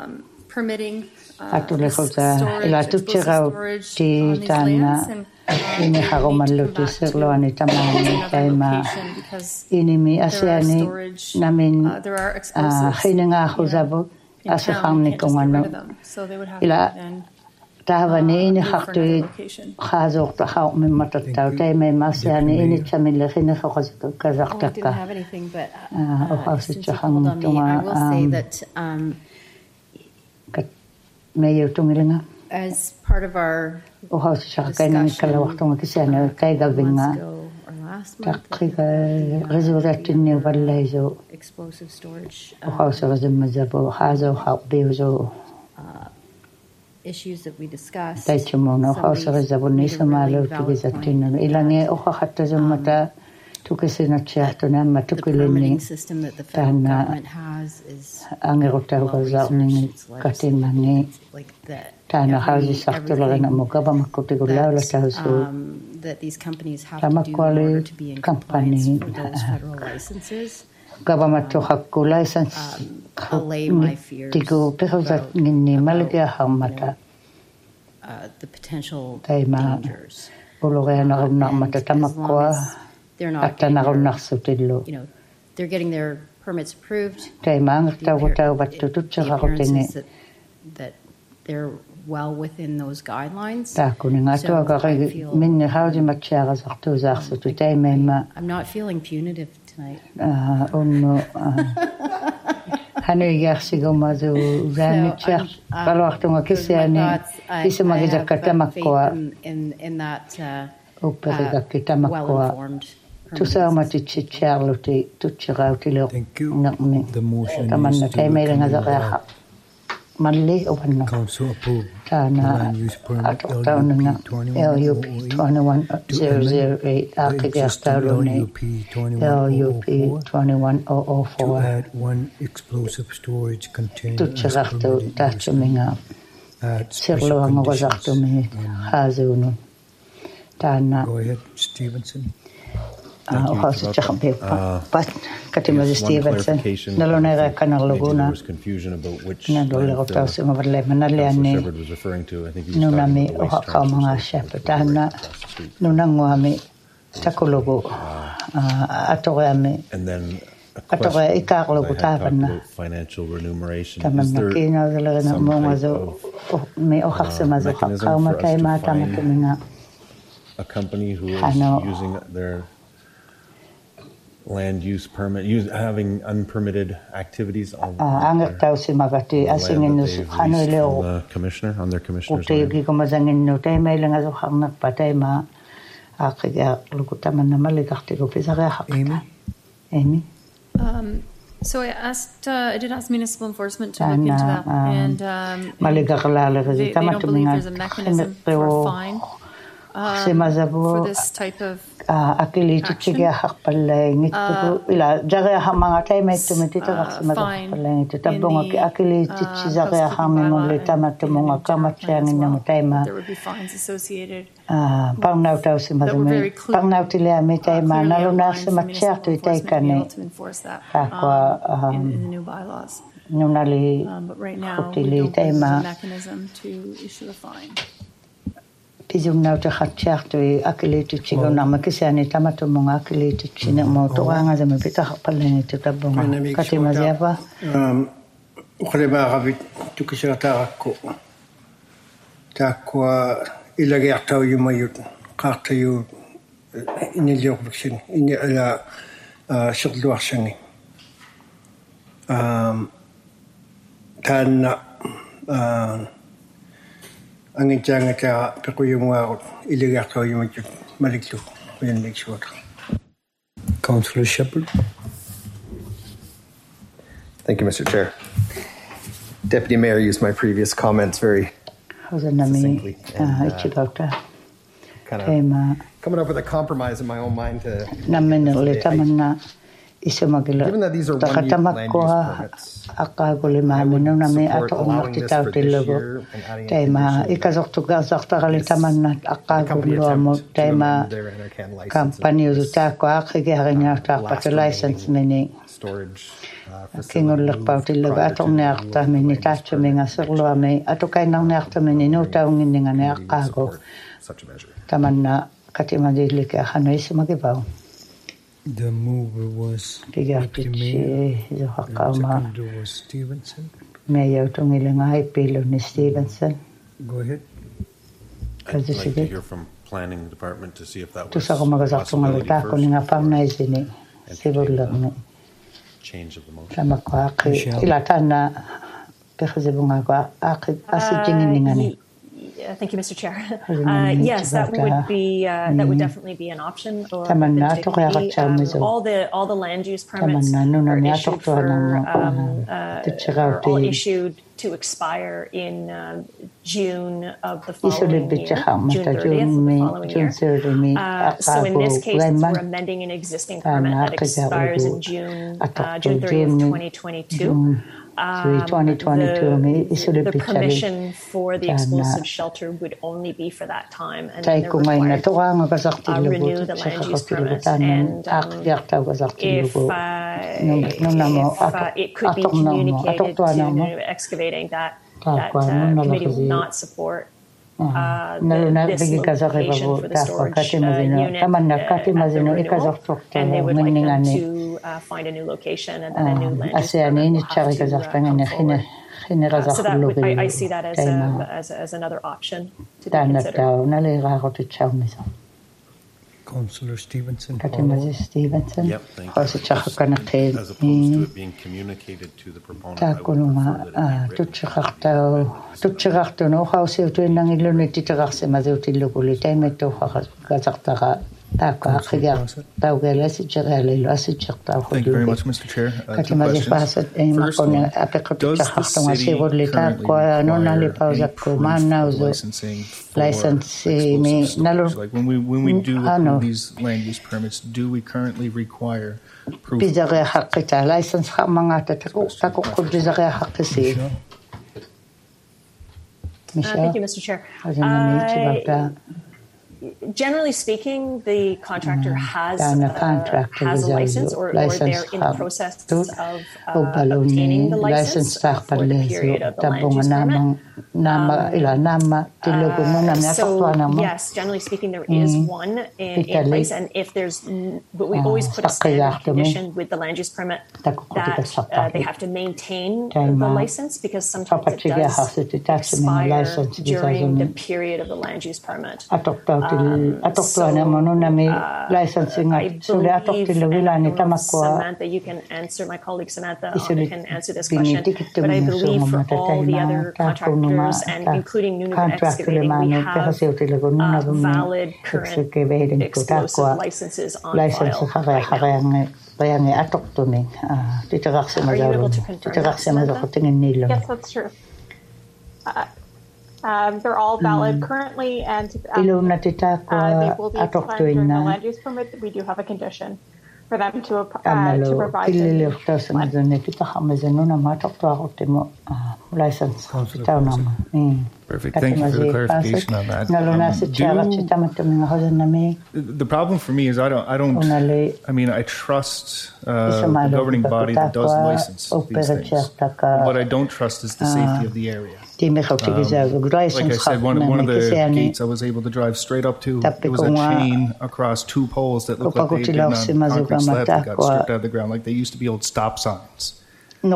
atule ko sa ila tutiraw ti tana ini hagomalluti serloani tamani kaima inimi asiani namin hininga khuzabo asakhamni kongano ila tavani ni khaqtu khazoq tahaw min matattaw taima masiani ini chamille khina khazaka kazaqtaka o khasitcha khang tuma kat meyo tungiringa as part of our o hos shakaina kala waqtu kisana kay gavinga taqiqa resurrectin ni wallazo explosive storage o hos razmazabo hazo habizo issues that we discussed taichmono hos razabuni samalo tigizatin ilani o khatta zamata tukisina chatuna matukilini tana angirota wazarni katimani tana hazi saktola na mukaba makutigula la tazu that these companies have to do in order to be in compliance with those federal licenses. Government to have license. Allay my fears Tigo pehozat nini malga hamata. The potential dangers. Uluga na na mata tamakwa. They're not getting their, you know, they're getting their permits approved. Taimang tawutaw batututsakakotini. That, that they're well within those guidelines. So I'm not feeling punitive tonight. Hanuigarsigomazu Zanitcher Balortunga Kisiani Kisamagakatamakwa in in that Uperigakitamaqua Tusaamatichi Charlotte Tuchirautillo Nakmi Tamanna Taimelinga Malli Obanna Tana Atoktaunanga L U P twenty-one thousand eight Arkigastaurone L U P twenty-one thousand four to add one explosive storage container Tuchirautu Tachuminga Sirluanga Wazartumi Hazunu Tana Go ahead, Stevenson. Uh, but Katimazi Stevenson, Nalonera Kanaloguna, Nadolero Tausum of Lemanaliani, Nunami, Ohakamanga Shepatana, Nunanguami, Takologo, Atorami, and then Atore Icarlo Gutavana, financial remuneration. Tamanakina, the Lena Momazo, me Ohasamazo, Hakama Kaima Tamakamina. A company who is using their land use permit, use, having unpermitted activities on, on their, the land that they've leased from the commissioner, on their commissioner's land. Amy? Amy? Um, so I asked, uh, I did ask municipal enforcement to look into that, and um, and they, they don't believe there's a mechanism for a fine. Um, for this type of action, uh, uh, fine. In the, uh, there would be fines associated uh, that were very clear, uh, clearly outlined, so municipal enforcement would be able to enforce that um, in, in the new bylaws. Um, but right now, we don't think there's a mechanism to issue a fine. Pizumna to Hatchatu, Akiliti Chigonama Kisani, Tamato Monga Akiliti Chinamo, Toanga, the Mapita Hapalani to Tabonga, Katimazeva. Ukreba Ravi Tukishatarako Takwa Ilagerta Yumayut, Karta you in the Yorkshire, in the Shildwashani. Tan. Angitanga Kakuyumwa illegal you Maliklu in make sure. Councillor Shepherd. Thank you, Mister Chair. Deputy Mayor used my previous comments very succinctly. And, uh, kind of coming up with a compromise in my own mind to given that these are one-use land use permits, Akaguli Mamino Nami at Omakita Tilogo, Tema, Ikazoktugazaktali Tamanat, Akagulu, Tema, Company Utako, Akigaring but a license meaning storage. King of Lakpauti Logato Nerta, Minitachuming, a Surluame, Atokaina Nerta, Minino town in an Akago, Tamanna, Katimadi, Hanuisumagibao. The mover was Deputy Mayor, and the seconder was Stevenson. Mayor Tungilingai, Piloni Stevenson. Go ahead. I'd like to hear from Planning Department to see if that was a possibility first. Change of the motion. Uh, thank you, Mister Chair. Uh, yes, that would be uh, that would definitely be an option. Or um, all the all the land use permits are issued for um, uh, are all issued to expire in uh, June of the following year, June thirtieth of the following year. Uh, so in this case, we're amending an existing permit that expires in June uh, June thirtieth, twenty twenty-two. Um, the, the permission for the explosive shelter would only be for that time, and then they're required to uh, renew the land use permit. And um, if, uh, if uh, it could be communicated to Nunavut Excavating that that uh, committee will not support Uh, the, this location for the storage uh, unit uh, at the renewal, and they would like them to uh, find a new location and then a new land use permit will have to uh, come forward. Uh, so that would, I, I see that as, a, as, as another option to be considered. Councillor Stevenson. Katimazi Stevenson. Yep, thank you. As opposed to it being communicated to the proponent, I would prefer that it be written. Tutchirartu no hausi tuinang iluniti terarse mazutilukuli taimeto hazartara. Thank you very much, Mister Chair. Uh, two questions. First one, does the city currently require any licensing for storage? Like when we when we do approve these land use permits, do we currently require proof? Uh, thank you, Mister Chair. Uh, Generally speaking, the contractor has, uh, has a license or, or they're in the process of uh, obtaining the license for the period of the land use permit. Um, uh, so, yes, generally speaking, there is one in, in place. And if there's, but we always put a standard condition with the land use permit that uh, they have to maintain the license because sometimes it does expire during the period of the land use permit. Um, so, uh, I believe, Samantha, you can answer, my colleague Samantha can answer this question, but I believe for all the other contractors, and including Nunavut Excavating, we have uh, valid current explosive licenses on file right now. Are you able to confirm that, Samantha? Yes, that's true. Uh, Um, they're all valid mm. currently, and um, uh, they will be expired during the land use permit. We do have a condition for them to, uh, to provide the license. Perfect. Thank you for the clarification on that. Um, do, the problem for me is I don't, I don't, I mean, I trust uh, the governing body that does license these things. What I don't trust is the safety of the area. Um, like I said, one, one of the gates I was able to drive straight up to, it was a chain across two poles that looked like they had been on concrete slab that got stripped out of the ground, like they used to be old stop signs. I,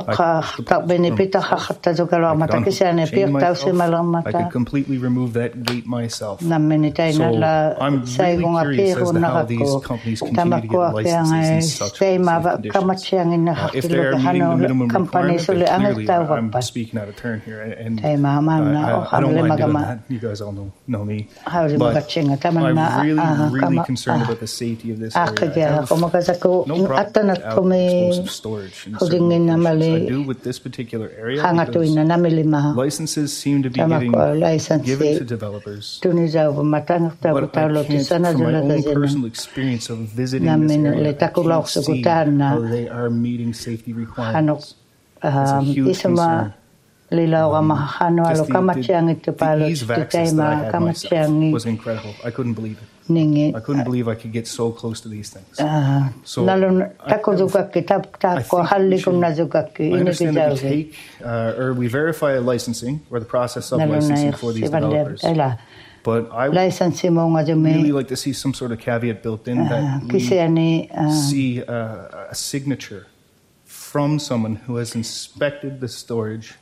I could completely remove that gate myself. So I'm really curious as to how these companies continue to get licenses in such conditions. Uh, if they are meeting the minimum requirement, then clearly I'm speaking out of turn here, and uh, I, I don't mind doing that. You guys all know, know me. But I'm really, really concerned about the safety of this area. I have no problem with explosive storage in certain conditions. I do with this particular area because licenses seem to be getting given to developers. But I can't, from my own personal experience of visiting this area, I can't see how they are meeting safety requirements. It's a huge concern. Um, just the, the, the ease of access that I had myself was incredible. I couldn't believe it. I couldn't believe I could get so close to these things. So I, I, I think we should, I understand that we take uh, or we verify a licensing or the process of licensing for these developers. But I would really like to see some sort of caveat built in that we see a, a signature from someone who has inspected the storage.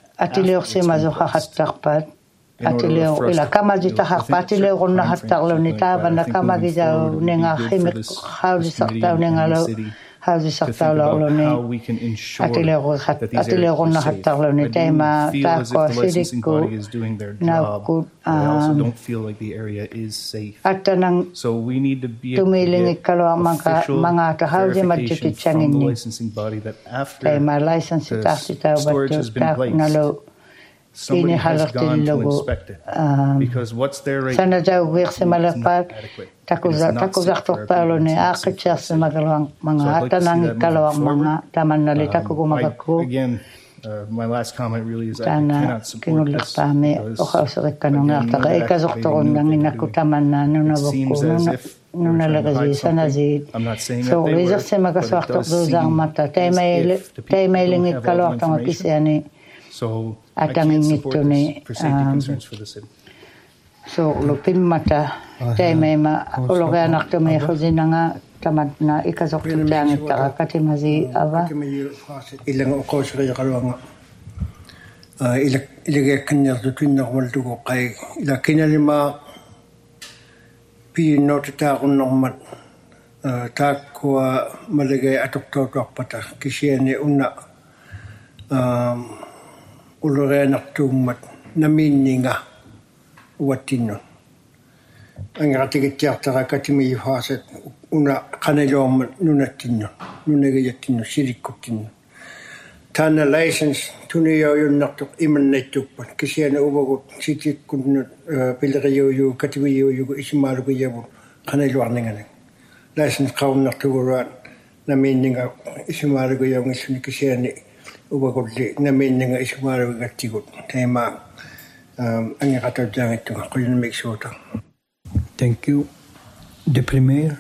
Atileo ila kama jitahapa atileo gonna hatarlo nitaba na kama giza nenga khimik hauji sakta nenga hauji sakta lo ne atileo atileo gonna hatarlo nitema ta ko sidiko na ku don't feel like the area is safe. Atanang so we need to be tumiling ikalo manga manga ta hauji majiti changin the licensing body that after my license ta storage has been placed. Somebody has gone to inspect it because what's there right now is not adequate. Takuzaktor talo ni akitsa sa magalang mga atanang kalawang mga taman na litako gumagaku. Again, uh, my last comment really is I cannot support this because again, it seems as if I'm not saying that they were, but it does seem as if the people don't have all the information. So I can't support this for safety concerns for the city. So lupin mata teme ma ologa nakto me khozina nga tamat na ikazok tang ta katimazi ava ilang ko sura kalwanga ila ila kanya tuin na wal tuko kai ila kinalima pi notita unong mat taakua malagay atoktotorpata kisiani unna uloreenartuummat naminninga uattinnun angatigittiartara katimiifaasat una qanaloorma nunattinnun nunagayattinnun silikkuttinnun taana license tuniyoyunnartuq imannattuuppat kisiani uvagut sitikkunnut pileriyoyu katimiyoyu isimaaluguyavut qanaluarningana license qaunnartuguruat naminninga isimaaluguyavngissuni kisiani ubagulli naminninga isimaalugattigut taima angiqatajjaangittuga qulunmiksuuta. Thank you. Deputy Mayor.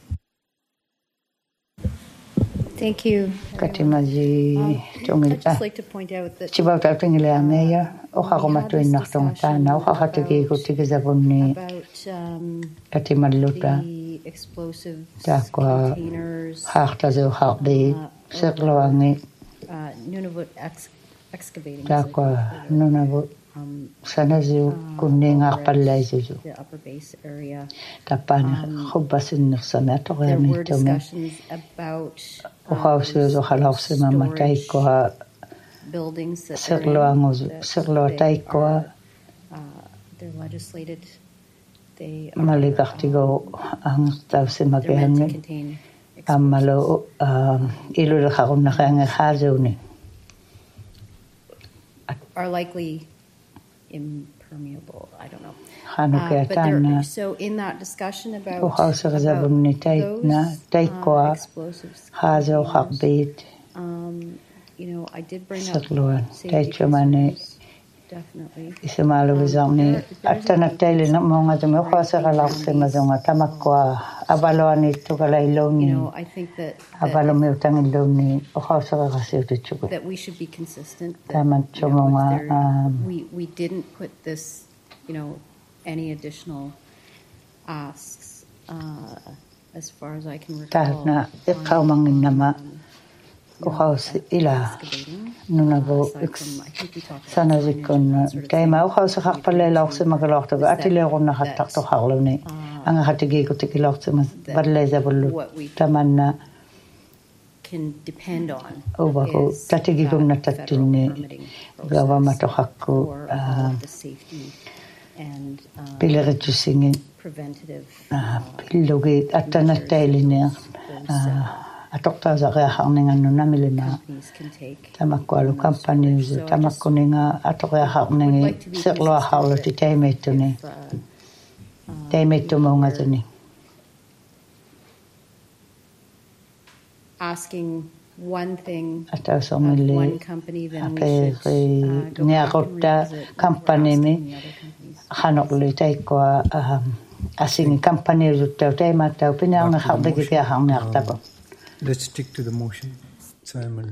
Thank you. Katimaji tongilta. I'd just like to point out that Chibauta tingile Mayor oqaqumatuinnartung taana oqaqatigikutigizavunni katimalluta taaqua haaqtasu haaqdi seqluangi Nunavut excavating taaqua Nunavut sanazu kunningaarpallaisusu tappani khubbasinnersana toqiamittumi uqausiusu qalorsimama taikkoa serluangusu serlua taikkoa maliqartigu angertausimakiangi ammalu ilulaqarunnaqaanga haasuuni are likely impermeable. I don't know. Uh, but there, so in that discussion about, about those uh, explosives, um, you know, I did bring up safety concerns, definitely. Isemalu bizarni. Atanakteli na monga tume ukhasa kalakse mazonga tamakwa abaloni tukalailoni. You know, I think that abalomi utangiloni ukhasa kalakse tuchuku. That we should be consistent. That, you know, there, um, we we didn't put this, you know, any additional asks uh, as far as I can recall. Tahna iqawmangin nama ukhasa ila. Nunavo sanazikun taima ukhausa khaqpalleelorsi magalortuga atileerunna hattartoqarluni angahatigikutikilortima balleisavullu tamanna can depend on uvaku tatigigunna tattinni gavamatoqakku pileritsussingin pillugi attanattailineer atoqtaasaqeaqarningannu milina tamakkualu companies tamakkuninga atoqeaqarningi seqluaqarluti taimettuni taimettumungatuni asking one thing atausormilli one company then we should uh, niaqutta companymi xanoqli taikkua asingi companyerutau taimattau pinaarneqardikikiaqarniartapu. Let's stick to the motion, Simon.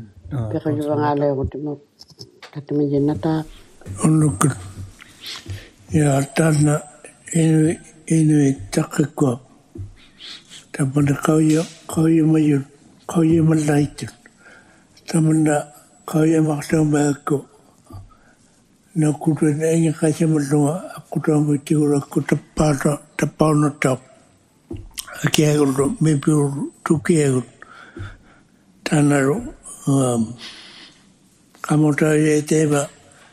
Onlukut ya tanna inu inu takakwa tamanna kauya kauya mayur kauya malaitu tamanna kauya maktamako nakutu nengi kachamalunga akutambo tiura kutapata tapauno tap akiagulu mepiru tukiagulu Tanaru, um, kamota yeteba,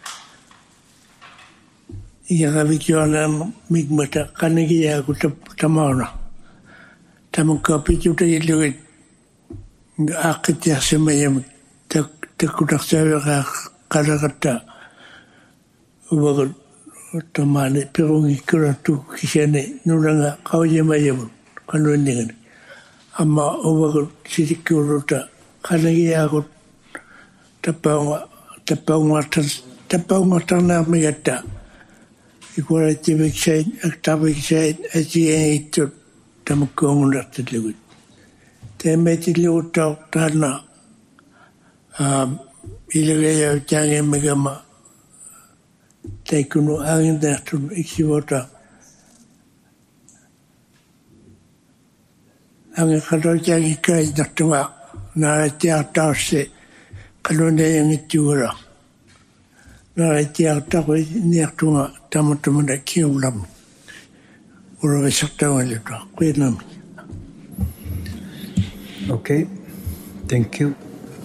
yagavikiona migmata kanigia kutamana. Tamuka pichuta yelugit, akitia semayam, takutaksaga karakata, ubagot tamane, perungi kuratu kishane, nuranga, kauyamayam, kanuningan. Amma ubagot sitikuruta. Kanagiagut tapaunga tapaunga tapaunga tana migata ikuara tibik said aktabik said ajienittu tamukungunartulugut temetilugut tana um ilagaya jange megama taikunu angindartun iksivota ange kadojangi kai nartunga na tiartause kalone ngitjura na tiartawe niartunga tamatumana kiulam uro vesaktawa lito kwenam Okay, thank you.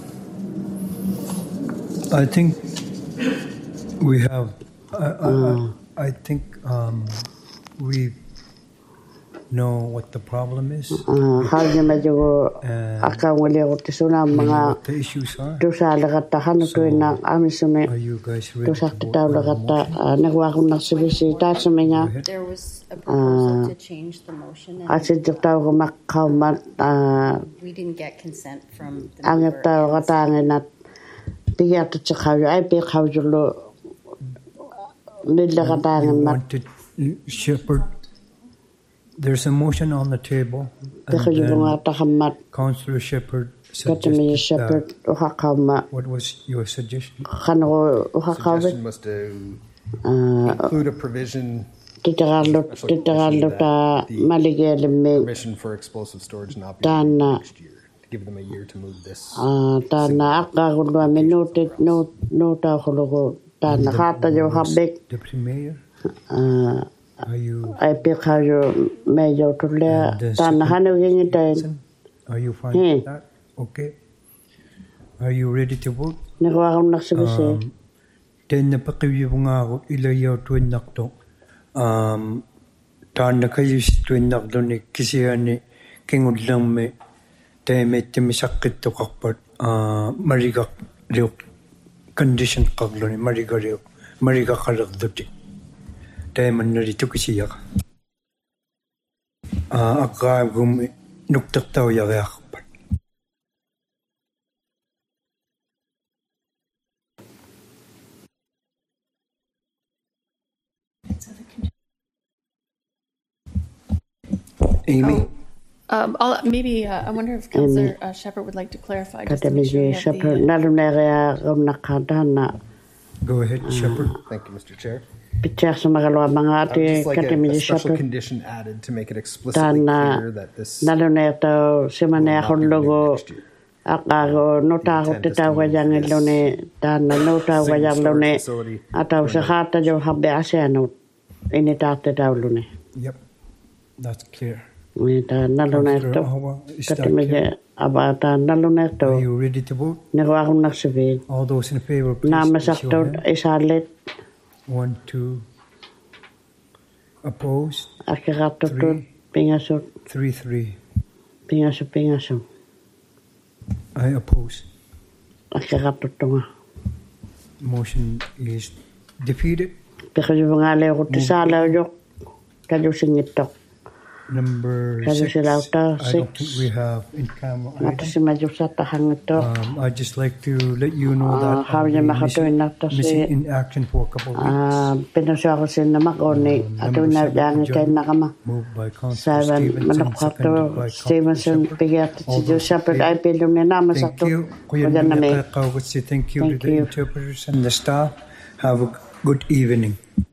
I think we have, I, I, I think um, we know what the problem is. Hanya medyo akang wali ako tisuna mga tusa lagata hanu tu na ami sume tusa kita lagata nagwa ko na subisi ta sumenya. There was a proposal to change the motion. Asid kita ko makaumat. We didn't get consent from the member. Ang ito kata nginat bigyan to tsakayo ay bigyan julo nila kata nginat. Shepherd. There's a motion on the table. Councillor Shepherd suggested that. What was your suggestion? Suggestion was to include a provision permission for explosive storage not be next year. To give them a year to move this. Deputy Mayor? Are you, I pick how you major to learn. Tan Hanu in Are you fine hmm. with that? Okay. Are you ready to vote? Um, Then the Pakibunga Ilayo to Nakto. Um, Tan the Kayus to Nakdoni Kisiani King of Lame. They met the Misakit to Cockport. Uh, Mariga condition Kagloni, Mariga Rio, Mariga Kalak Duty. Diamond narito kasi yak. Ah, akay gum nuktak tao yak yak. Amy. Oh, um, I'll, maybe uh, I wonder if Councillor uh, Shepherd would like to clarify. Just to make sure we have the, Go ahead, Shepherd. Thank you, Mister Chair. Just like a, a special condition added to make it explicitly clear that this will not be next year. Akago nota ko tita wajang ilone tan nota wajang lone atau sehata jo habe asiano ini tate taulune. Yep, that's clear. Kita nalone to katime abata nalone to. Are you ready to vote? Negwa ko naksubin. All those in favor, please. Namasakto isalit. One, two. Opposed? Three. Pingasot. Three, three. Pingasot, pingasot. I oppose. Akakato. Motion is defeated. Because you want to go to Sala, can you sing it? Number six, I don't think we have in camera. Um, I'd just like to let you know that I've been missing, missing in action for a couple of weeks. Um, moved by Councillor Stevenson, seconded by Stevenson. Thank you. Thank you to the interpreters and the staff. Have a good evening.